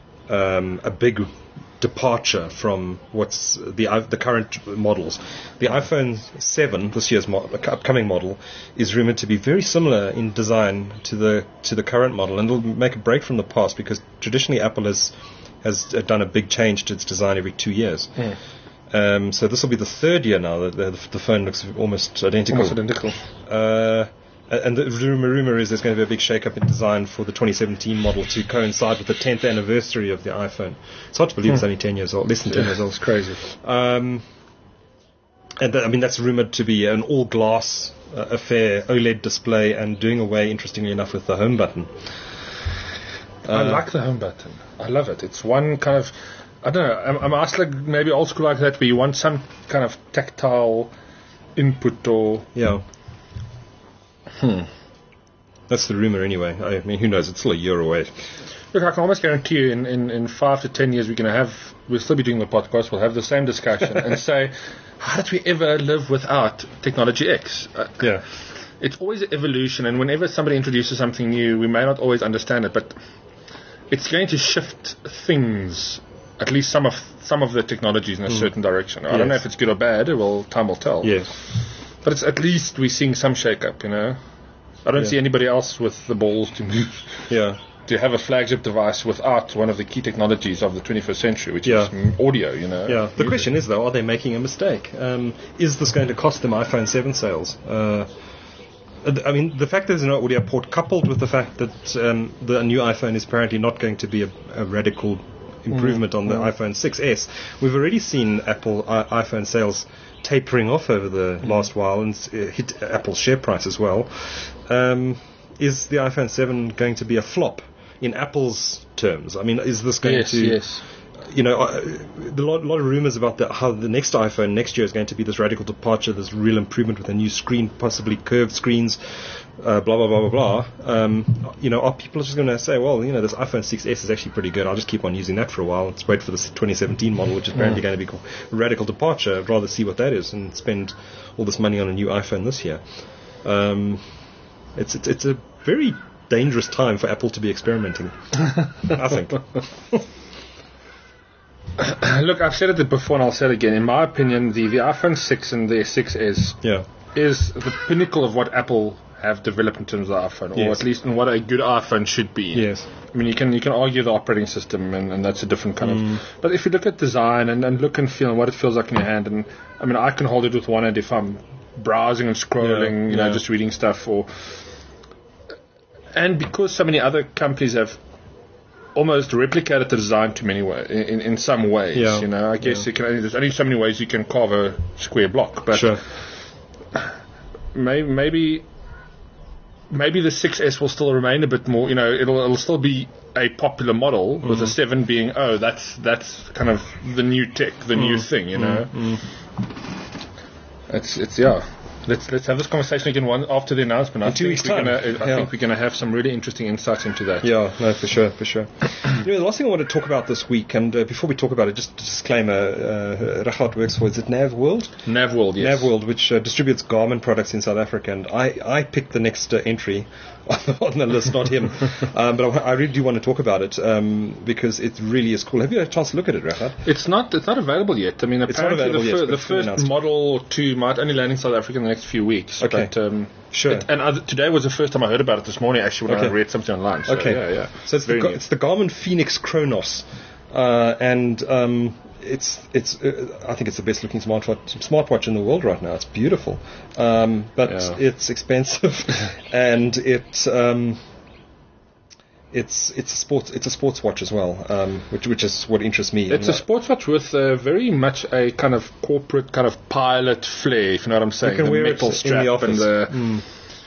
um, a big departure from what's the the current models. The iPhone seven, this year's mo- upcoming model, is rumored to be very similar in design to the to the current model, and it'll make a break from the past because traditionally Apple has has done a big change to its design every two years.
Mm.
Um, so this will be the third year now that the, the phone looks almost identical.
Almost identical.
Uh, and the rumor, rumor is there's going to be a big shake-up in design for the twenty seventeen model to coincide with the tenth anniversary of the iPhone. It's hard to believe
Hmm.
it's only ten years old, less than ten
Yeah,
years old.
it's crazy.
Um, and th- I mean that's rumored to be an all-glass uh, affair, OLED display, and doing away, interestingly enough, with the home button.
I
Uh,
like the home button. I love it. It's one kind of, I don't know, I'm, I'm asked like maybe old school like that where you want some kind of tactile input or...
Yeah.
Hmm.
That's the rumor anyway. I mean, who knows? It's still a year away.
Look, I can almost guarantee you in, in, in five to ten years we're going to have, we'll still be doing the podcast, we'll have the same discussion and say, how did we ever live without technology X? Uh,
Yeah.
It's always an evolution, and whenever somebody introduces something new, we may not always understand it, but it's going to shift things, at least some of some of the technologies in a certain direction. I don't know
Yes.
if it's good or bad. Well, time will tell.
Yes.
But it's at least we're seeing some shake-up, you know. I don't
Yeah.
see anybody else with the balls to move,
Yeah.
to have a flagship device without one of the key technologies of the twenty-first century, which
Yeah.
is mm, audio, you know.
Yeah. The
Music.
question is, though, are they making a mistake? Um, is this going to cost them iPhone seven sales? Uh, I mean, the fact there's no audio port, coupled with the fact that um, the new iPhone is apparently not going to be a, a radical improvement on the iPhone six S, we've already seen Apple I- iPhone sales tapering off over the last while and uh, hit Apple's share price as well. Um, is the iPhone seven going to be a flop in Apple's terms? I mean, is this going
Yes,
to...
yes.
You know, uh, there are a lot, lot of rumors about the, how the next iPhone next year is going to be this radical departure, this real improvement with a new screen, possibly curved screens, uh, blah, blah, blah, blah, blah. Um, you know, are people just going to say, well, you know, this iPhone six S is actually pretty good. I'll just keep on using that for a while. Let's wait for this twenty seventeen model, which is apparently going to be called a radical departure. I'd rather see what that is and spend all this money on a new iPhone this year. Um, it's, it's, it's a very dangerous time for Apple to be experimenting, I think.
Look, I've said it before and I'll say it again. In my opinion, the, the iPhone six and the six S
Yeah.
is the pinnacle of what Apple have developed in terms of the iPhone, or
Yes.
at least in what a good iPhone should be.
Yes.
I mean, you can you can argue the operating system, and, and that's a different kind
Mm.
of... But if you look at design and, and look and feel and what it feels like in your hand, and I mean, I can hold it with one hand if I'm browsing and scrolling,
Yeah,
you know,
yeah.
just reading stuff, or... And because so many other companies have almost replicated the design to many way, in, in some ways,
Yeah,
you know, I guess
yeah.
you can only, there's only so many ways you can carve a square block, but
Sure.
maybe, maybe maybe the six S will still remain a bit more, you know, it'll it'll still be a popular model, with the seven being, oh, that's that's kind of the new tech, the new thing, you know. It's it's yeah. Let's let's have this conversation again one after the announcement. I
In two
think
weeks'
we're
time.
gonna I
Yeah.
think we're gonna have some really interesting insights into that.
Yeah, no, for sure, for sure. You know, the last thing I want to talk about this week, and uh, before we talk about it, just a disclaimer, uh, Rachad works for, is it NavWorld?
NavWorld, yes.
NavWorld, which uh, distributes Garmin products in South Africa, and I, I picked the next uh, entry on the list, not him. um, but I, I really do want to talk about it, um, because it really is cool. Have you had a chance to look at it, Rachad?
It's not it's not available yet. I mean,
It's not
apparently
available
the,
yet,
fir-
but
the
it's been
first
announced.
model or two might only land in South Africa in the next few weeks.
Okay.
But, um,
Sure.
it- and other, today was the first time I heard about it this morning, actually, when
Okay.
I read something online. So,
Okay.
yeah, yeah.
So it's the,
Very
Ga-
new.
it's the Garmin Phoenix Chronos, uh, and um, it's it's uh, I think it's the best looking smartwatch smartwatch in the world right now. It's beautiful, um, but
Yeah.
it's expensive, and it um, it's it's a sports it's a sports watch as well, um, which which is what interests me.
It's a
And, uh,
sports watch with uh, very much a kind of corporate kind of pilot flair, if you know what I'm saying.
can
the
wear it
metal
in the
strap
office.
and the.
Mm.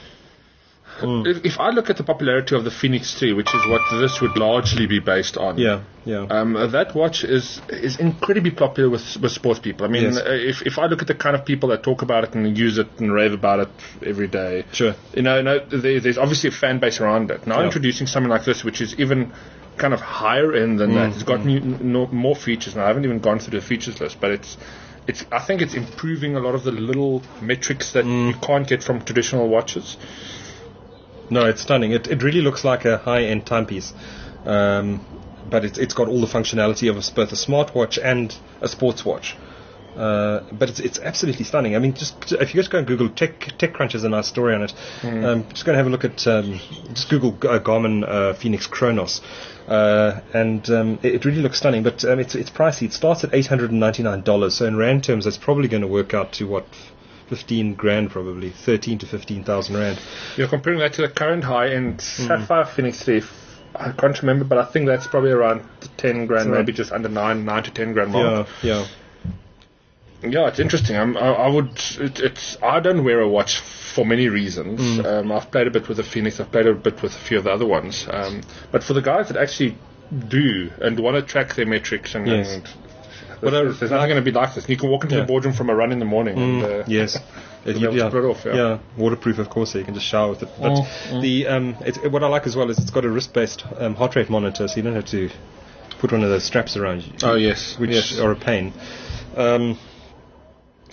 If, if I look at the popularity of the Phoenix three, which is what this would largely be based on,
Yeah, yeah.
Um, uh, that watch is is incredibly popular with with sports people. I mean,
Yes.
uh, if if I look at the kind of people that talk about it and use it and rave about it every day,
Sure.
you know, no, there, there's obviously a fan base around it. Now
Yeah.
introducing something like this, which is even kind of higher end than that, it's got new, no, more features. And I haven't even gone through the features list, but it's it's I think it's improving a lot of the little metrics that you can't get from traditional watches.
No, it's stunning. It it really looks like a high-end timepiece, um, but it's it's got all the functionality of a, both a smartwatch and a sports watch. Uh, but it's it's absolutely stunning. I mean, just if you just go and Google Tech TechCrunch has a nice story on it. Um, just go and have a look at um, just Google uh, Garmin uh, Phoenix Chronos, uh, and um, it, it really looks stunning. But um, it's it's pricey. It starts at eight hundred and ninety nine dollars. So in rand terms, that's probably going to work out to what. Fifteen grand, probably thirteen to fifteen thousand rand.
You're comparing that to the current high-end Sapphire Phoenix three. I can't remember, but I think that's probably around the ten grand,
Right.
maybe just under nine, nine to ten grand mark.
Yeah, yeah.
Yeah, it's interesting. I'm, I, I would. It, it's. I don't wear a watch for many reasons. Um, I've played a bit with the Phoenix. I've played a bit with a few of the other ones. Um, but for the guys that actually do and want to track their metrics and.
Yes.
and there's,
Well,
there's, there's nothing going to be like this. You can walk into
Yeah.
the boardroom from a run in the morning. and, uh,
Yes.
You'll be able to put it off, yeah.
waterproof, of course, so you can just shower with it. But
Mm, mm.
the um, it's, what I like as well is it's got a wrist-based um, heart rate monitor, so you don't have to put one of those straps around you.
Oh, yes.
which
yes.
are a pain. Um,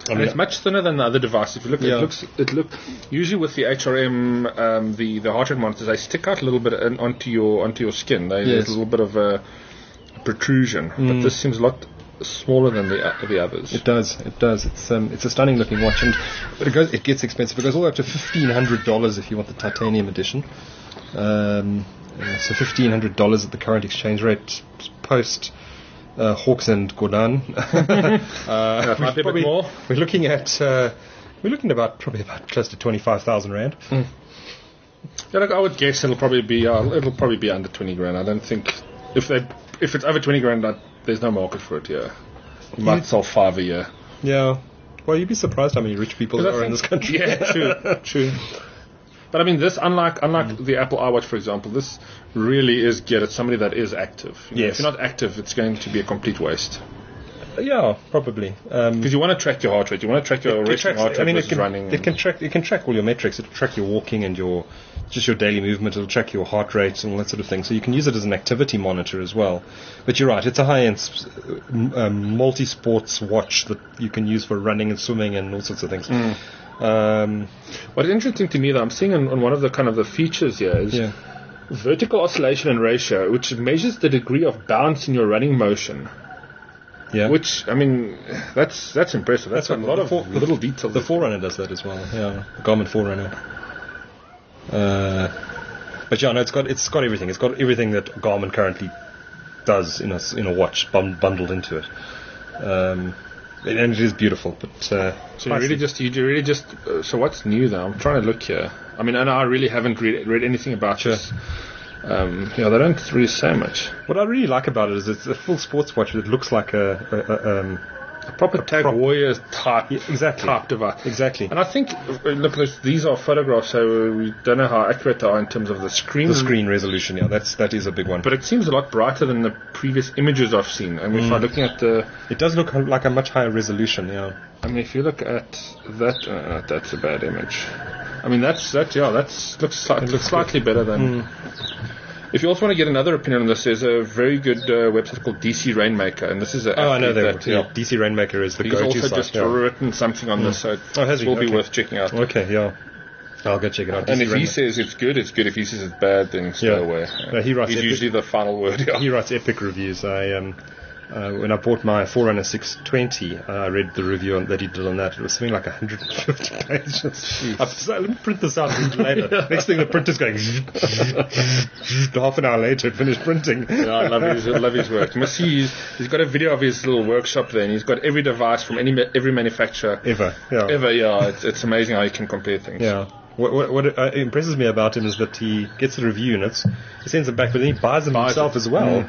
I
And
mean,
it's much thinner than the other device. If you look,
Yeah.
it looks, it look. Usually with the H R M, um, the the heart rate monitors, they stick out a little bit in, onto your onto your skin. They,
Yes.
There's a little bit of a protrusion, but this seems a lot smaller than the uh, the others.
It does. It does. It's um, it's a stunning looking watch, and but it goes. It gets expensive. It goes all the way up to fifteen hundred dollars if you want the titanium edition. Um, uh, so fifteen hundred dollars at the current exchange rate post uh, Hawks and Gordon. uh,
Yeah, it might be a bit
probably-
more.
We're looking at uh, we're looking about probably about close to twenty five thousand rand.
Yeah, look, I would guess it'll probably be uh, it'll probably be under twenty grand. I don't think if they if it's over twenty grand, I, there's no market for it here. You might sell five a year.
Yeah. Well, you'd be surprised how many rich people there are in this country.
Yeah, true, true. But I mean, this unlike unlike
Mm.
the Apple iWatch, for example, this really is geared at somebody that is active. You know,
Yes.
If you're not active, it's going to be a complete waste.
Yeah, probably. Um,
Because you want to track your heart rate. You want to track your
It
resting
tracks-
heart rate
I mean, it
versus
can,
running.
it can track. It can track all your metrics. It'll track your walking and your just your daily movement. It'll track your heart rate and all that sort of thing. So you can use it as an activity monitor as well. But you're right. It's a high-end s- um, multi-sports watch that you can use for running and swimming and all sorts of things.
Mm.
Um,
What's interesting to me, though, I'm seeing on, on one of the kind of the features here is
yeah.
vertical oscillation and ratio, which measures the degree of bounce in your running motion.
Yeah.
Which, I mean, that's that's impressive. That's,
That's
a
what
lot
the
of
for-
little details.
The Forerunner does that as well. Yeah, the Garmin Forerunner. Uh, but yeah, no, it's got it's got everything. It's got everything that Garmin currently does in a s- in a watch bun- bundled into it. Um, and it is beautiful, but uh,
So you really
pricey.
just, you really just. Uh, so what's new though? I'm trying to look here. I mean, and I really haven't read read anything about
Sure.
this. Um, yeah, they don't really say much.
What I really like about it is it's a full sports watch that looks like a, a, a um,
A proper Tag
prop-
Warrior type,
Yeah, exactly.
type device.
exactly
And I think, uh, look, this, these are photographs, so we don't know how accurate they are in terms of the screen.
the screen resolution. Yeah, that's that is a big one.
But it seems a lot brighter than the previous images I've seen. I mean, if I'm looking at the,
It does look like a much higher resolution. Yeah.
I mean, if you look at that, uh, that's a bad image. I mean, that's that. Yeah, that's looks, sli-
It looks
slightly better than. If you also want to get another opinion on this, there's a very good uh, website called D C Rainmaker, and this is a
Oh, I know
athlete
that.
that,
Yeah, D C Rainmaker is the
He's
go-to
also
site.
just
yeah.
written something on this, so it
Oh, has he?
will be
Okay.
worth checking out.
Okay, yeah. I'll go check it out.
And
D C
if he
Rainmaker.
says it's good, it's good. If he says it's bad, then stay
Yeah.
away.
No, he writes
He's
epic-
usually the final word. Yeah.
He writes epic reviews. I um, uh, when I bought my Forerunner six twenty, uh, I read the review on, that he did on that. It was something like one hundred fifty pages. I was like, let me print this out and read it later. Next thing, the printer's going. Half an hour later, it finished printing.
Yeah, I love his, I love his work. You must see, he's, he's got a video of his little workshop there, and he's got every device from any ma- every manufacturer
Ever, yeah.
ever. Yeah, it's, it's amazing how he can compare things.
Yeah. What, what, what uh, impresses me about him is that he gets the review units, he sends them back, but then he buys them
Buys
himself
it.
as well.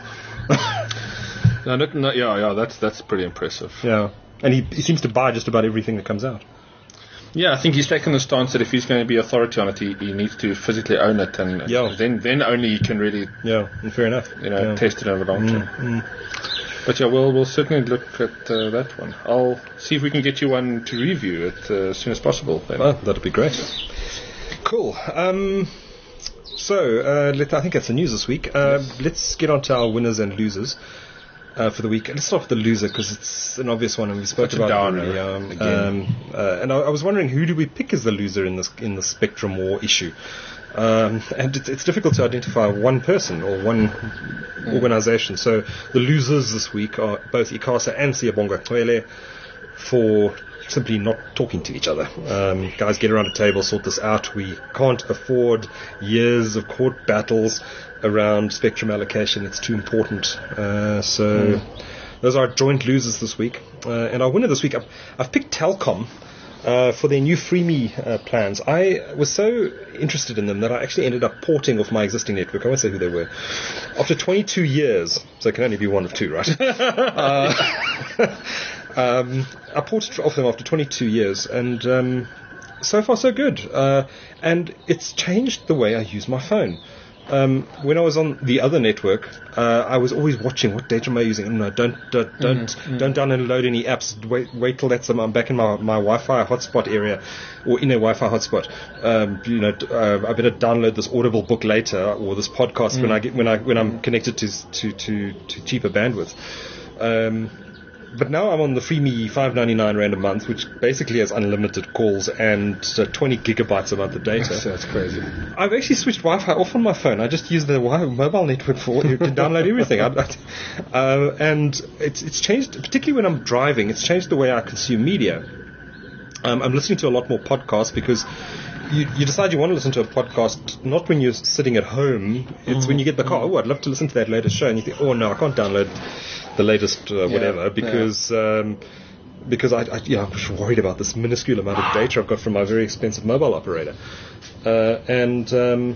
No, no, no, yeah, yeah, that's that's pretty impressive.
Yeah. And he, he seems to buy just about everything that comes out.
Yeah, I think he's taken the stance that if he's going to be authority on it, he, he needs to physically own it, and
Yeah.
then then only he can really,
Yeah, and fair enough.
you know,
yeah.
test it over the long term. But yeah, we'll we'll certainly look at uh, that one. I'll see if we can get you one to review it uh, as soon as possible. Then.
Well, that'd be great. Cool. Um, so, uh, let, I think that's the news this week. Uh, Let's get on to our winners and losers uh, for the week. Let's start with the loser because it's an obvious one, and we spoke
Such a
about
downer,
it already. Um,
again.
um, uh, and I, I was wondering, who do we pick as the loser in this in the Spectrum War issue? Um, and it's, it's difficult to identify one person or one organization. So the losers this week are both ICASA and Siyabonga Cwele for simply not talking to each other. Um, guys, get around a table, sort this out. We can't afford years of court battles around spectrum allocation. It's too important. Uh, so mm. those are our joint losers this week. Uh, and our winner this week, I've, I've picked Telkom. Uh, for their new FreeMe uh, plans. I was so interested in them that I actually ended up porting off my existing network. I won't say who they were. After twenty-two years, so it can only be one of two, right? uh, um, I ported off them after twenty-two years, and um, so far so good. Uh, and it's changed the way I use my phone. Um, when I was on the other network, uh, I was always watching what data am I using. No, don't don't don't,
Mm-hmm.
don't download any apps. Wait wait till that's I'm back in my, my Wi-Fi hotspot area, or in a Wi-Fi hotspot. Um, you know, uh, I better download this Audible book later or this podcast
Mm.
when I get when I when I'm connected to to to, to cheaper bandwidth. Um, but now I'm on the Freeme five ninety-nine rand a month, which basically has unlimited calls and uh, twenty gigabytes a month of data.
That's, that's crazy.
I've actually switched Wi-Fi off on my phone. I just use the wi- mobile network for to download everything. I, I, uh, and it's it's changed, particularly when I'm driving. It's changed the way I consume media. Um, I'm listening to a lot more podcasts because you, you decide you want to listen to a podcast not when you're sitting at home. It's when you get in the car. Oh, I'd love to listen to that latest show, and you think, oh no, I can't download the latest uh, whatever
yeah,
because. Yeah. Um, Because I, I, yeah, I'm just worried about this minuscule amount of data I've got from my very expensive mobile operator, uh, and um,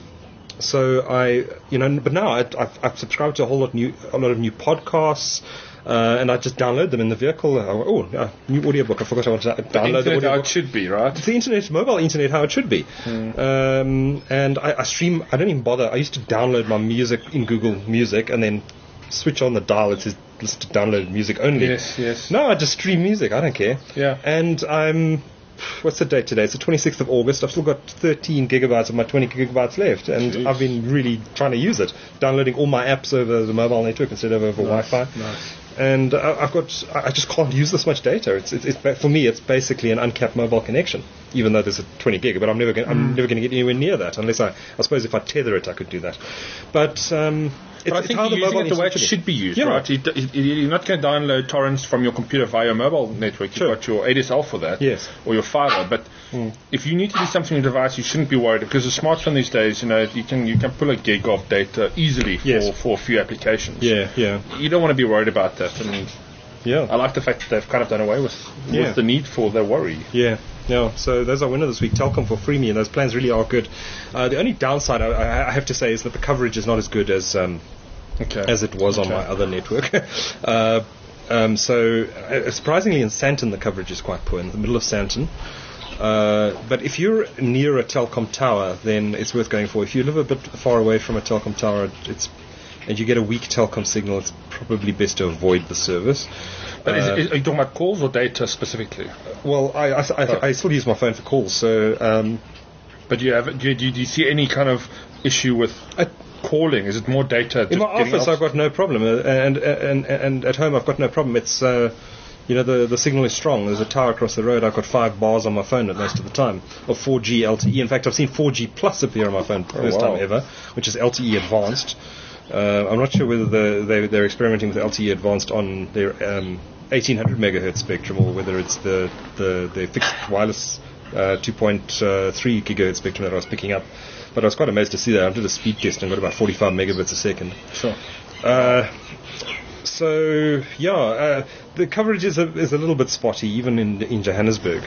so I, you know, but now I, I've, I've subscribed to a whole lot new, a lot of new podcasts, uh, and I just download them in the vehicle. I, oh, uh, new audiobook! I forgot I wanted to download the,
the
audiobook.
how it should be, right?
It's the internet, mobile internet, how it should be. Mm. Um, and I, I stream. I don't even bother. I used to download my music in Google Music and then switch on the dial. It says listen to downloaded music only.
Yes, yes.
No, I just stream music. I don't care.
Yeah.
And I'm, what's the date today? It's the twenty-sixth of August. I've still got thirteen gigabytes of my twenty gigabytes left, and
Jeez.
I've been really trying to use it, downloading all my apps over the mobile network instead of over
Nice,
Wi-Fi.
nice.
And uh, I've got, I just can't use this much data. It's, it's, it's for me, it's basically an uncapped mobile connection, even though there's a twenty gig. But I'm never, going, I'm never going to get anywhere near that unless I, I suppose, if I tether it, I could do that. But um,
But I
it's
think
how
you're
the
using
mobile
it the way it
internet
should be used,
Yeah.
right? You, you, you're not going to download torrents from your computer via your mobile network. You've
Sure.
got your A D S L for that,
Yes.
or your fiber. But if you need to do something on your device, you shouldn't be worried because the smartphone these days, you know, you can you can pull a gig of data easily for,
Yes.
for a few applications.
Yeah, yeah,
You don't want to be worried about that. And
yeah.
I like the fact that they've kind of done away with,
Yeah.
with the need for the worry.
Yeah, yeah. So those are winner this week. Telkom for Freeme, and those plans really are good. Uh, the only downside I, I, I have to say is that the coverage is not as good as um,
Okay.
as it was
Okay.
on my other network. uh, um, so uh, surprisingly, in Santon the coverage is quite poor in the middle of Santon. Uh, but if you're near a Telkom tower, then it's worth going for. If you live a bit far away from a Telkom tower, it's and you get a weak Telkom signal, it's probably best to avoid the service.
But is,
Uh,
is, are you talking about calls or data specifically?
well, I, I, I, I still use my phone for calls, so um,
But do you have do you, do you see any kind of issue with
I,
calling? Is it more data?
in
just
my
getting
office
off-
I've got no problem, uh, and, and and at home I've got no problem. It's uh, you know the the signal is strong. There's a tower across the road. I've got five bars on my phone at most of the time of four G L T E. In fact, I've seen four G plus appear on my phone for the first
wow.
time ever, which is L T E advanced. Uh, I'm not sure whether the, they they're experimenting with L T E advanced on their um, eighteen hundred megahertz spectrum or whether it's the the, the fixed wireless uh, two point three gigahertz spectrum that I was picking up. But I was quite amazed to see that. I did a speed test and got about forty-five megabits a second.
Sure.
Uh, so yeah, uh, the coverage is a, is a little bit spotty even in in Johannesburg.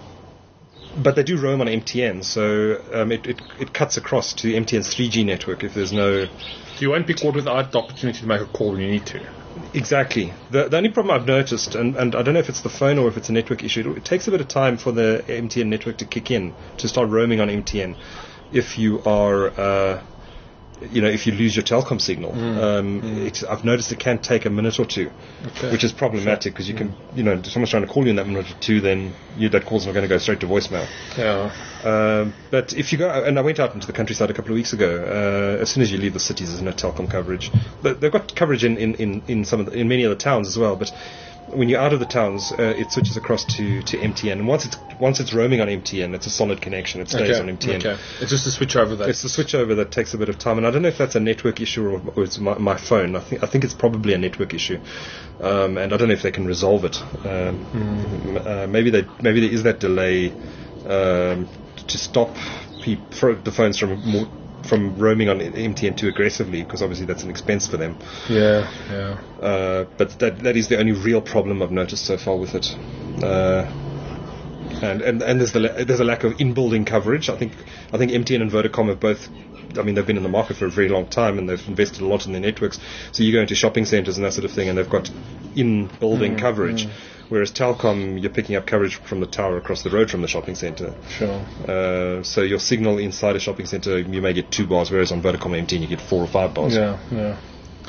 But they do roam on M T N, so um, it, it it cuts across to M T N's three G network if there's no.
You won't be caught without the opportunity to make a call when you need to.
Exactly. The, the only problem I've noticed, and, and I don't know if it's the phone or if it's a network issue, it, it takes a bit of time for the M T N network to kick in, to start roaming on M T N. If you are, uh, you know, if you lose your Telkom signal, um, It, I've noticed it can take a minute or two,
Okay.
which is problematic because you can, you know, if someone's trying to call you in that minute or two, then you, that call's not going to go straight to voicemail.
Yeah.
Um, but if you go, and I went out into the countryside a couple of weeks ago. Uh, as soon as you leave the cities, there's no Telkom coverage. But they've got coverage in, in, in, in some of the, in many of the towns as well. But when you're out of the towns, uh, it switches across to, to M T N. And once it's once it's roaming on M T N, it's a solid connection. It stays
Okay.
on M T N.
Okay. It's just a switch over that.
It's the switchover that takes a bit of time, and I don't know if that's a network issue or, or it's my, my phone. I think I think it's probably a network issue, um, and I don't know if they can resolve it. Um,
Mm.
uh, maybe they maybe there is that delay um, to stop peop- for the phones from more, from roaming on M T N too aggressively, because obviously that's an expense for them.
Yeah. Yeah.
Uh, but that that is the only real problem I've noticed so far with it. Uh, and, and and there's the la- there's a lack of in-building coverage. I think I think M T N and Vodacom have both. I mean, they've been in the market for a very long time and they've invested a lot in their networks. So you go into shopping centres and that sort of thing, and they've got in-building coverage. Whereas Telkom, you're picking up coverage from the tower across the road from the shopping centre.
Sure.
Uh, so your signal inside a shopping centre, you may get two bars, whereas on Vodacom and M T N, you get four or five bars.
Yeah. Yeah.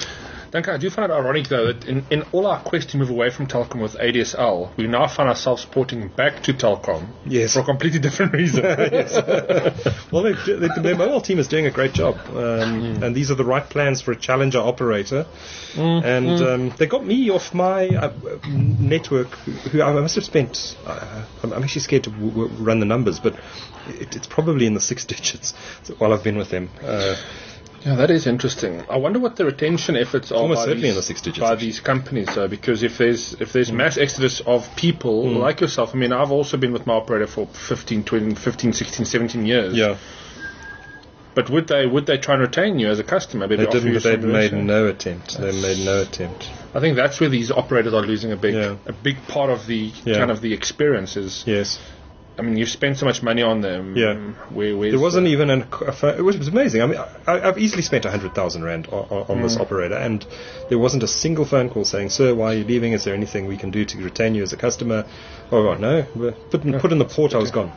Duncan, I do find it ironic, though, that in, in all our quest to move away from Telkom with A D S L, we now find ourselves porting back to Telkom
Yes.
for a completely different reason.
Yes. Well, they, they, their mobile team is doing a great job, um, mm. and these are the right plans for a challenger operator. Mm. And mm. Um, they got me off my uh, network, who I must have spent. Uh, I'm, I'm actually scared to w- w- run the numbers, but it, it's probably in the six digits while I've been with them. Uh,
Yeah, that is interesting. I wonder what the retention efforts are
almost
by,
certainly
these,
in the six digits,
by
actually.
these companies, though, because if there's if there's mm. mass exodus of people mm. like yourself, I mean, I've also been with my operator for fifteen, twenty, fifteen, sixteen, seventeen years.
Yeah.
But would they would they try and retain you as a customer?
They didn't, but they've made no attempt. They made no attempt.
I think that's where these operators are losing a big
yeah.
a big part of the
yeah.
kind of the experiences.
Yes.
I mean, you've spent so much money on them.
Yeah.
Where,
there wasn't the even an. It was amazing. I mean, I, I've easily spent a hundred thousand rand on, on mm. this operator, and there wasn't a single phone call saying, "Sir, why are you leaving? Is there anything we can do to retain you as a customer?" Oh no, put in, put in the port. Okay. I was gone.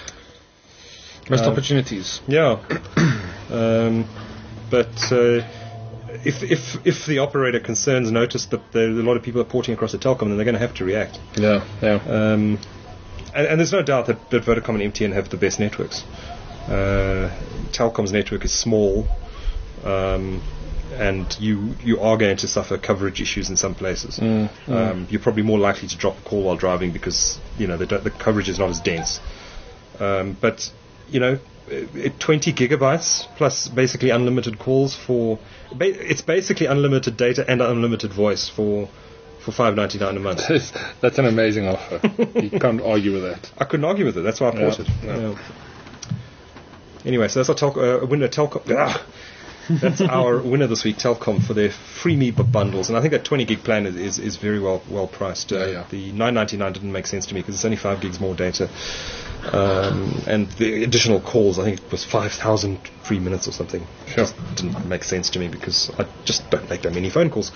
Missed
um,
opportunities.
Yeah. um, but uh, if if if the operator concerns notice that there are a lot of people are porting across the Telkom, then they're going to have to react.
Yeah. Yeah.
Um, And, and there's no doubt that, that Vodacom and M T N have the best networks. Uh, Telkom's network is small, um, and you you are going to suffer coverage issues in some places.
Mm, mm.
Um, you're probably more likely to drop a call while driving because you know the, the coverage is not as dense. Um, but you know, it, twenty gigabytes plus basically unlimited calls for. Ba- it's basically unlimited data and unlimited voice for. For five ninety nine a month.
That's an amazing offer. You can't argue with that.
I couldn't argue with it. That's why I
yeah,
bought it.
yeah.
Yeah. Anyway, so that's our tel- uh, winner Telkom. Ah, that's our winner this week, Telkom, for their free me b- bundles, and I think that twenty gig plan is, is, is very well well priced. Uh,
yeah, yeah.
The nine ninety-nine didn't make sense to me because it's only five gigs more data, um, and the additional calls I think it was five thousand free minutes or something.
Sure.
Just didn't make sense to me because I just don't make that many phone calls.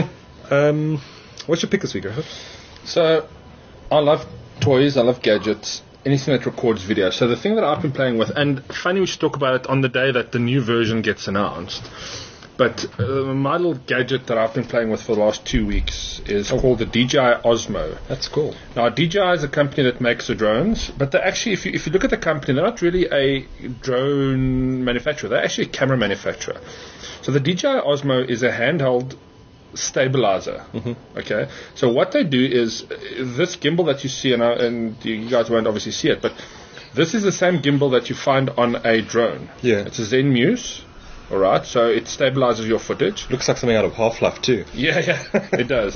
um. What's your pick this week, Rahul?
So, I love toys, I love gadgets, anything that records video. So the thing that I've been playing with, and funny we should talk about it on the day that the new version gets announced, but uh, my little gadget that I've been playing with for the last two weeks is oh. called the D J I Osmo.
That's cool.
Now, D J I is a company that makes the drones, but they're actually, if you, if you look at the company, they're not really a drone manufacturer, they're actually a camera manufacturer. So the D J I Osmo is a handheld stabilizer. Mm-hmm. Okay, so what they do is uh, this gimbal that you see, and, uh, and you guys won't obviously see it, but this is the same gimbal that you find on a drone.
Yeah,
it's a Zen Muse. All right, so it stabilizes your footage.
Looks like something out of Half-Life too.
Yeah, yeah, it does.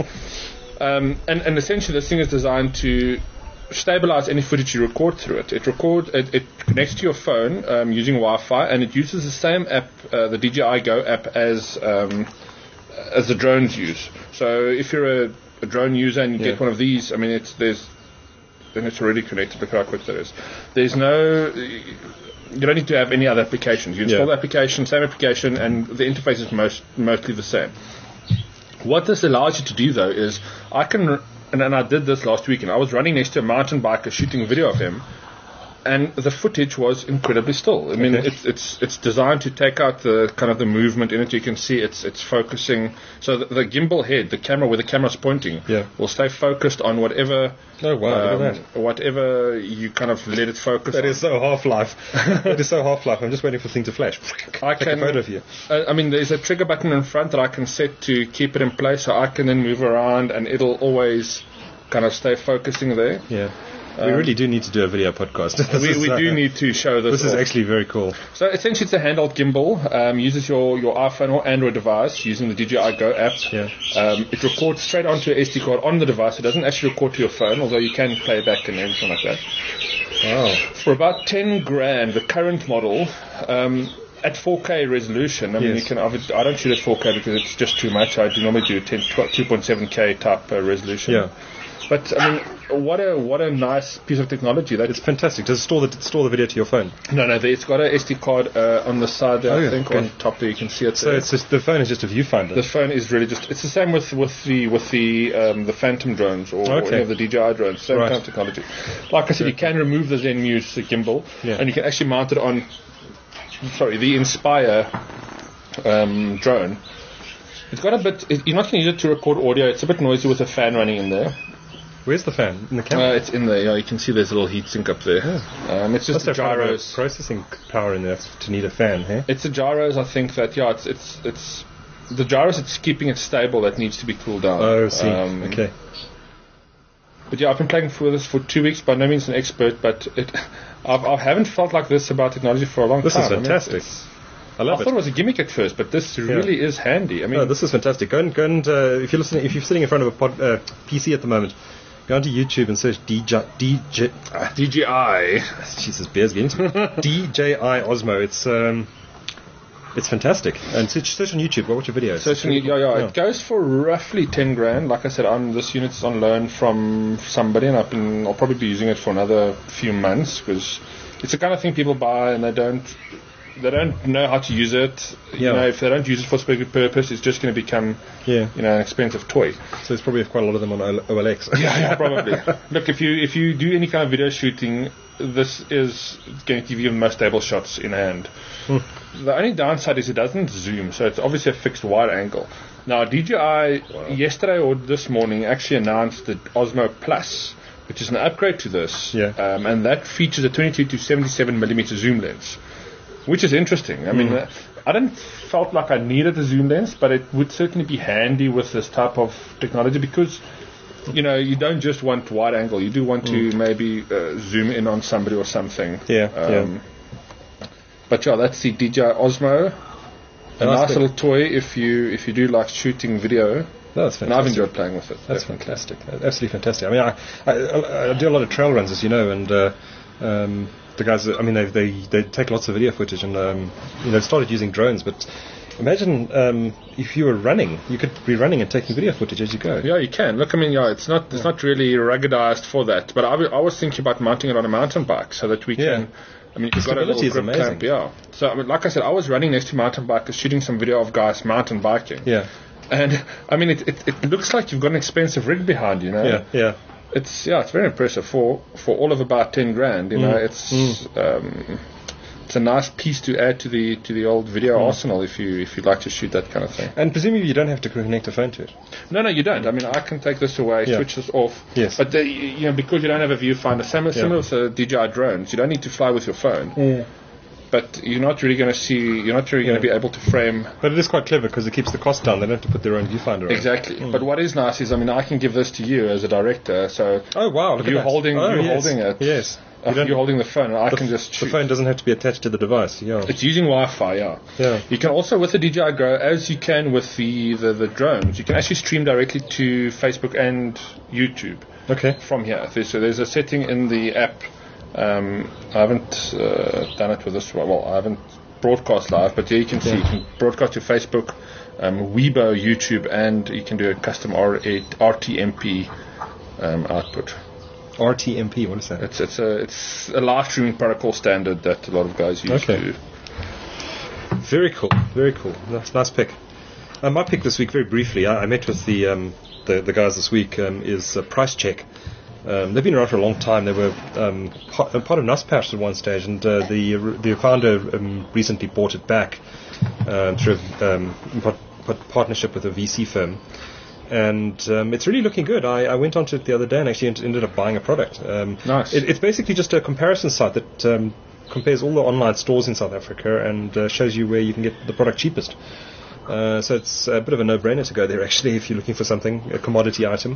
um, and, and essentially, this thing is designed to stabilize any footage you record through it. It record it, it connects to your phone um, using Wi-Fi, and it uses the same app, uh, the D J I Go app, as um, as the drones use. So if you're a, a drone user and you
yeah.
get one of these, I mean, it's there's then it's already connected. Look how quick that is. There's no, you don't need to have any other applications. You install
yeah.
the application, same application, and the interface is most mostly the same. What this allows you to do, though, is I can, and, and I did this last week, and I was running next to a mountain biker shooting a video of him, and the footage was incredibly still. I mean,
okay.
it's it's it's designed to take out the kind of the movement in it. You can see it's it's focusing. So the, the gimbal head, the camera where the camera's pointing,
yeah.
will stay focused on whatever.
Oh wow!
Um,
look at that.
Whatever you kind of let it focus.
That
on.
is so Half-Life. That is so Half-Life. I'm just waiting for the thing to flash.
I
Take
can.
a photo of you.
Uh, I mean, there's a trigger button in front that I can set to keep it in place, so I can then move around, and it'll always kind of stay focusing there.
Yeah.
Um,
we really do need to do a video podcast.
we
is,
we
uh,
do need to show this.
This is
off.
actually very cool.
So essentially, it's a handheld gimbal. Um, uses your, your iPhone or Android device using the D J I Go app.
Yeah.
Um, it records straight onto an S D card on the device. It doesn't actually record to your phone, although you can play back and everything like that.
Wow.
For about ten grand, the current model. Um, At four K resolution, I mean,
yes.
you can. I don't shoot at four K because it's just too much. I do normally do ten, two point seven K type uh, resolution.
Yeah.
But I mean, what a what a nice piece of technology. That
it's fantastic. Does it store the store the video to your phone?
No, no. It's got a S D card uh, on the side there.
Oh,
I
yeah,
think
okay.
on top there you can see it.
So
there.
it's just the phone is just a viewfinder.
The phone is really just. It's the same with, with the with the um, the Phantom drones or,
okay.
or any of the D J I drones. Same
right.
kind of technology. Like I said, you can remove the Zen Muse the gimbal,
yeah.
and you can actually mount it on. Sorry, the Inspire um, drone. It's got a bit. It, you're not going to use it to record audio. It's a bit noisy with a fan running in there.
Where's the fan? In the camera?
Uh, it's in there. Yeah, you can see there's a little heat sink up there.
Yeah.
Um, it's just the
Must have quite a bit of
gyros.
processing power in there to need a fan, hey?
It's the gyros. I think that yeah, it's it's it's the gyros. It's keeping it stable that needs to be cooled down.
Oh, I see.
Um,
Okay.
But yeah, I've been playing with this for two weeks. By no means an expert, but it, I've, I haven't felt like this about technology for a long
This
time.
is
I mean,
fantastic.
it's-
I
I
love
thought it
it.
was a gimmick at first, but this really is handy. I mean,
Oh, this is fantastic. Go and, go and uh, if you're listening, if you're sitting in front of a pod, uh, P C at the moment, go onto YouTube and search D J, D J, ah,
D J I.
Jesus, beer's getting to me. D J I Osmo. It's um, it's fantastic. And search, search on YouTube. Go watch your videos.
Certainly, yeah, yeah. It goes for roughly ten grand. Like I said, I'm, this unit's on loan from somebody, and I've been, I'll probably be using it for another few months because it's the kind of thing people buy and they don't, they don't know how to use it. You
Yeah.
know, if they don't use it for a specific purpose, it's just going to become,
Yeah.
you know, an expensive toy.
So there's probably quite a lot of them on O L X.
Yeah, yeah, probably. Look, if you if you do any kind of video shooting, this is going to give you the most stable shots in hand. The only downside is it doesn't zoom, so it's obviously a fixed wide angle. Now, D J I yesterday or this morning actually announced the Osmo Plus, which is an upgrade to this,
Yeah.
um, and that features a twenty-two to seventy-seven millimeter zoom lens, which is interesting. I mean, uh, I didn't felt like I needed a zoom lens, but it would certainly be handy with this type of technology because, you know, you don't just want wide angle. You do want to maybe uh, zoom in on somebody or something.
Yeah, yeah.
Um, But yeah, that's the D J I Osmo. A
Nice
nice
thing.
little toy if you if you do like shooting video.
No, that's fantastic.
And I've enjoyed playing with it.
That's
definitely.
fantastic. Absolutely fantastic. I mean, I, I, I do a lot of trail runs, as you know, and uh, um, the guys, I mean, they, they they take lots of video footage, and um, you know, they've started using drones. But imagine um, if you were running, you could be running and taking video footage as you go.
Yeah, you can. Look, I mean, yeah, it's not it's not really ruggedized for that. But I, w- I was thinking about mounting it on a mountain bike so that we
Yeah.
can. I mean, you've got a little
stability is
grip
amazing.
clamp, yeah. So, I mean, like I said, I was running next to mountain bikers, shooting some video of guys mountain biking.
Yeah,
And I mean, it, it it looks like you've got an expensive rig behind you, know.
yeah, yeah.
It's yeah, it's very impressive for for all of about ten grand. You know, it's um, it's a nice piece to add to the to the old video arsenal if you if you'd like to shoot that kind of thing.
And presumably you don't have to connect a phone to it.
No, no, you don't. I mean, I can take this away,
Yeah.
switch this off.
Yes.
But the, you know, because you don't have a viewfinder, similar, similar to D J I drones, you don't need to fly with your phone. But you're not really going to see. You're not really going to
Yeah.
be able to frame.
But it is quite clever because it keeps the cost down. They don't have to put their own viewfinder on.
Exactly. But what is nice is, I mean, I can give this to you as a director. So
Oh wow! Look
you're
at that.
holding,
Oh,
you're
yes.
holding it.
Yes.
Uh,
You don't-
you're holding the phone, and I
the
can
f-
just
The
shoot.
phone doesn't have to be attached to the device. Yeah.
It's using Wi-Fi, yeah.
Yeah.
You can also, with the D J I Go, as you can with the, the, the drones, you can actually stream directly to Facebook and YouTube
Okay.
from here. There's, so there's a setting in the app. Um, I haven't uh, done it with this one. Well, I haven't broadcast live, but yeah, you can see. You can broadcast to Facebook, um, Weibo, YouTube, and you can do a custom R eight R T M P um, output.
R T M P. What is that?
It's it's a it's a live streaming protocol standard that a lot of guys use.
Okay.
To,
Very cool, very cool. Nice, nice pick. Uh, my pick this week, very briefly, I, I met with the, um, the the guys this week. Um, is uh, Price Check. Um, they've been around for a long time. They were um, part, part of Naspers at one stage, and uh, the the founder um, recently bought it back uh, through a um, part, part partnership with a V C firm. And um, it's really looking good. I, I went onto it the other day and actually ent- ended up buying a product. Um,
Nice.
It, it's basically just a comparison site that um, compares all the online stores in South Africa and uh, shows you where you can get the product cheapest. Uh, so it's a bit of a no-brainer to go there actually if you're looking for something, a commodity item.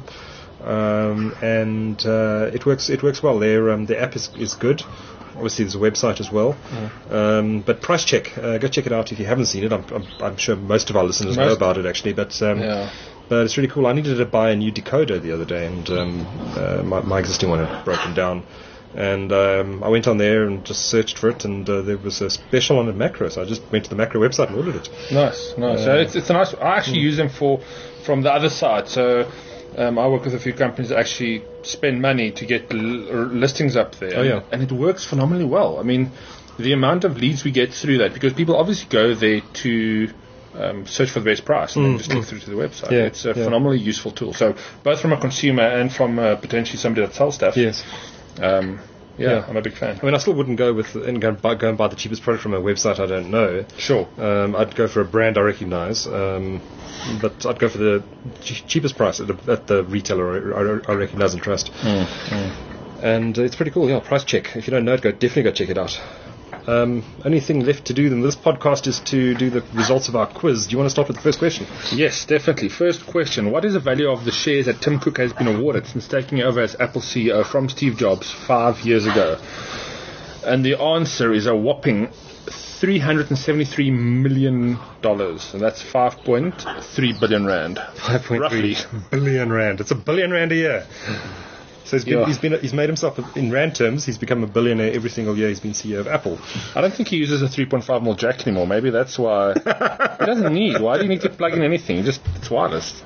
Um, and uh, it works. It works well. Their um, the app is is good. Obviously, there's a website as well. Um, but Price Check, uh, go check it out if you haven't seen it. I'm, I'm, I'm sure most of our listeners know
Most-
about it actually. But um,
Yeah.
but it's really cool. I needed to buy a new decoder the other day, and um, uh, my, my existing one had broken down. And um, I went on there and just searched for it, and uh, there was a special on the macro. So I just went to the macro website and ordered it.
Nice, nice. so it's it's a nice. I actually use them for from the other side. So um, I work with a few companies that actually spend money to get l- r- listings up there.
Oh, yeah.
and it works phenomenally well. I mean, the amount of leads we get through that, because people obviously go there to um, search for the best price and then just click through to the website.
Yeah,
It's a
yeah.
phenomenally useful tool. So both from a consumer and from uh, potentially somebody that sells stuff.
Yes.
Um, Yeah,
Yeah.
I'm a big fan.
I mean, I still wouldn't go with and go and buy, go and buy the cheapest product from a website I don't know.
Sure.
Um, I'd go for a brand I recognise, um, but I'd go for the ch- cheapest price at the, at the retailer I, I, I recognise and trust.
Mm, mm.
And it's pretty cool. Yeah, price check. If you don't know it, go definitely go check it out. Um, only thing left to do in this podcast is to do the results of our quiz. Do you want to start with the first question?
Yes, definitely. First question. What is the value of the shares that Tim Cook has been awarded since taking over as Apple C E O from Steve Jobs five years ago? And the answer is a whopping three hundred seventy-three million dollars. And that's five point three billion rand.
five point three
Roughly.
billion rand. It's a billion rand a year. So he's, been,
Yeah.
he's, been, he's made himself, a- in rand terms, he's become a billionaire every single year he's been C E O of Apple.
I don't think he uses a three point five mil jack anymore. Maybe that's why. He doesn't need. Why do you need to plug in anything? Just It's wireless.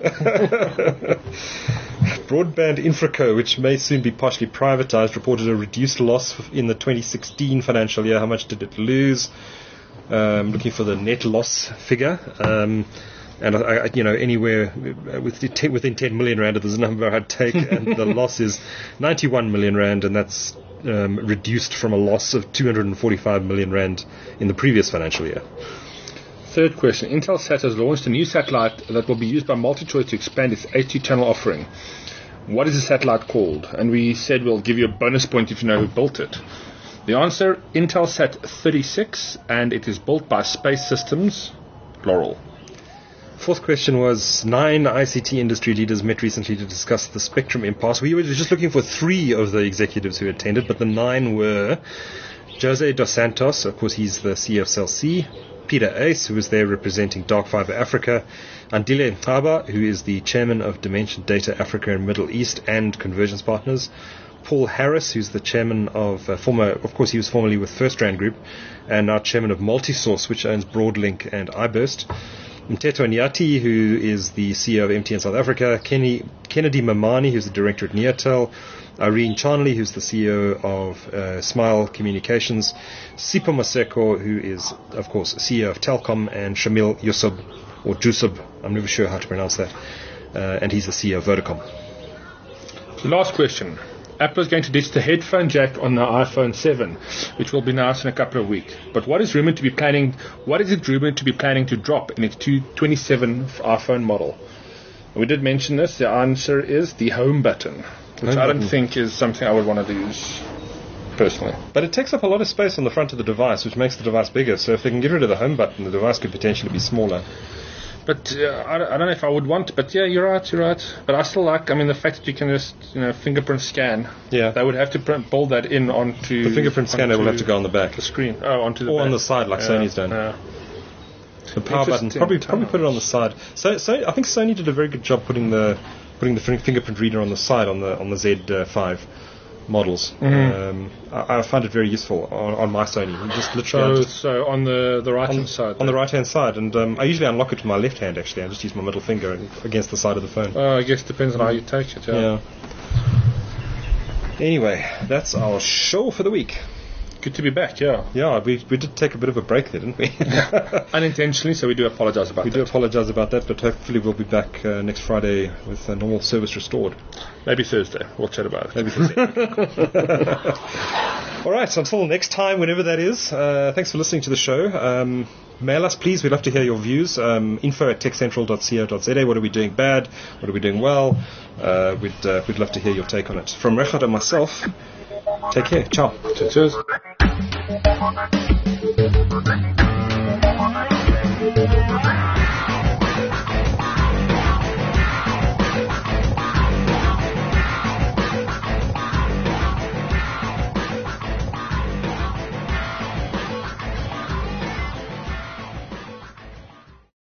Broadband Infraco, which may soon be partially privatized, reported a reduced loss in the twenty sixteen financial year. How much did it lose? Um, looking for the net loss figure. Um, and, I, I, you know, anywhere with, within ten million rand is the number I'd take, and the loss is ninety-one million rand, and that's um, reduced from a loss of two hundred forty-five million rand in the previous financial year.
Third question. Intelsat has launched a new satellite that will be used by MultiChoice to expand its H D channel offering. What is the satellite called? And we said we'll give you a bonus point if you know who built it. The answer, Intelsat thirty-six, and it is built by Space Systems, Laurel.
Fourth question was, nine I C T industry leaders met recently to discuss the spectrum impasse. We were just looking for three of the executives who attended, but the nine were Jose Dos Santos, of course he's the C E O of Cell C, Peter Ace, who was there representing Dark Fiber Africa, Andile Ntaba, who is the chairman of Dimension Data Africa and Middle East and Convergence Partners, Paul Harris, who's the chairman of uh, former, of course he was formerly with FirstRand Group, and now chairman of Multisource, which owns Broadlink and iBurst, Mteto Nyati, who is the C E O of M T N South Africa, Kenny, Kennedy Mamani, who's the director at Neotel, Irene Charnley, who's the C E O of uh, Smile Communications, Sipho Maseko, who is, of course, C E O of Telkom, and Shamil Yusub, or Jusub, I'm never sure how to pronounce that, uh, and he's the C E O of Vodacom.
The last question. Apple is going to ditch the headphone jack on the iPhone seven, which will be announced in a couple of weeks. But what is rumored to be planning? What is it rumored to be planning to drop in its two twenty-seven iPhone model? We did mention this. The answer is the home button, which
Home
I don't
button.
think is something I would want to use personally.
But it takes up a lot of space on the front of the device, which makes the device bigger. So if they can get rid of the home button, the device could potentially be smaller.
But uh, I, don't, I don't know if I would want. But yeah, you're right. You're right. But I still like. I mean, the fact that you can just you know fingerprint scan.
Yeah.
They would have to print, build that in onto
The fingerprint scanner will have to go on the back.
the screen. Oh, onto the
Or
back.
on the side, like
Yeah,
Sony's done.
yeah.
The power button,
Interesting.
probably probably put it on the side. So, so I think Sony did a very good job putting the putting the fin- fingerprint reader on the side on the on the Z five models. Um, I, I find it very useful on, on my Sony. You just literally
So,
I just,
so on the the right
on,
hand side.
on the right hand side, and um, I usually unlock it with my left hand. Actually, I just use my middle finger against the side of the phone.
Oh, I guess it depends on how you take it. Yeah.
Yeah. Anyway, that's our show for the week.
Good to be back. Yeah.
Yeah, we we did take a bit of a break there, didn't we?
Unintentionally, so we do apologize about
We
that.
do apologise about that, but hopefully we'll be back uh, next Friday with uh, normal service restored.
Maybe Thursday. We'll chat about it.
Maybe Thursday. All right, so until next time, whenever that is, uh, thanks for listening to the show. Um, mail us, please. We'd love to hear your views. Um, info at techcentral dot co dot za. What are we doing bad? What are we doing well? Uh, we'd, uh, we'd love to hear your take on it. From Rechad and myself, take care. Ciao.
Cheers.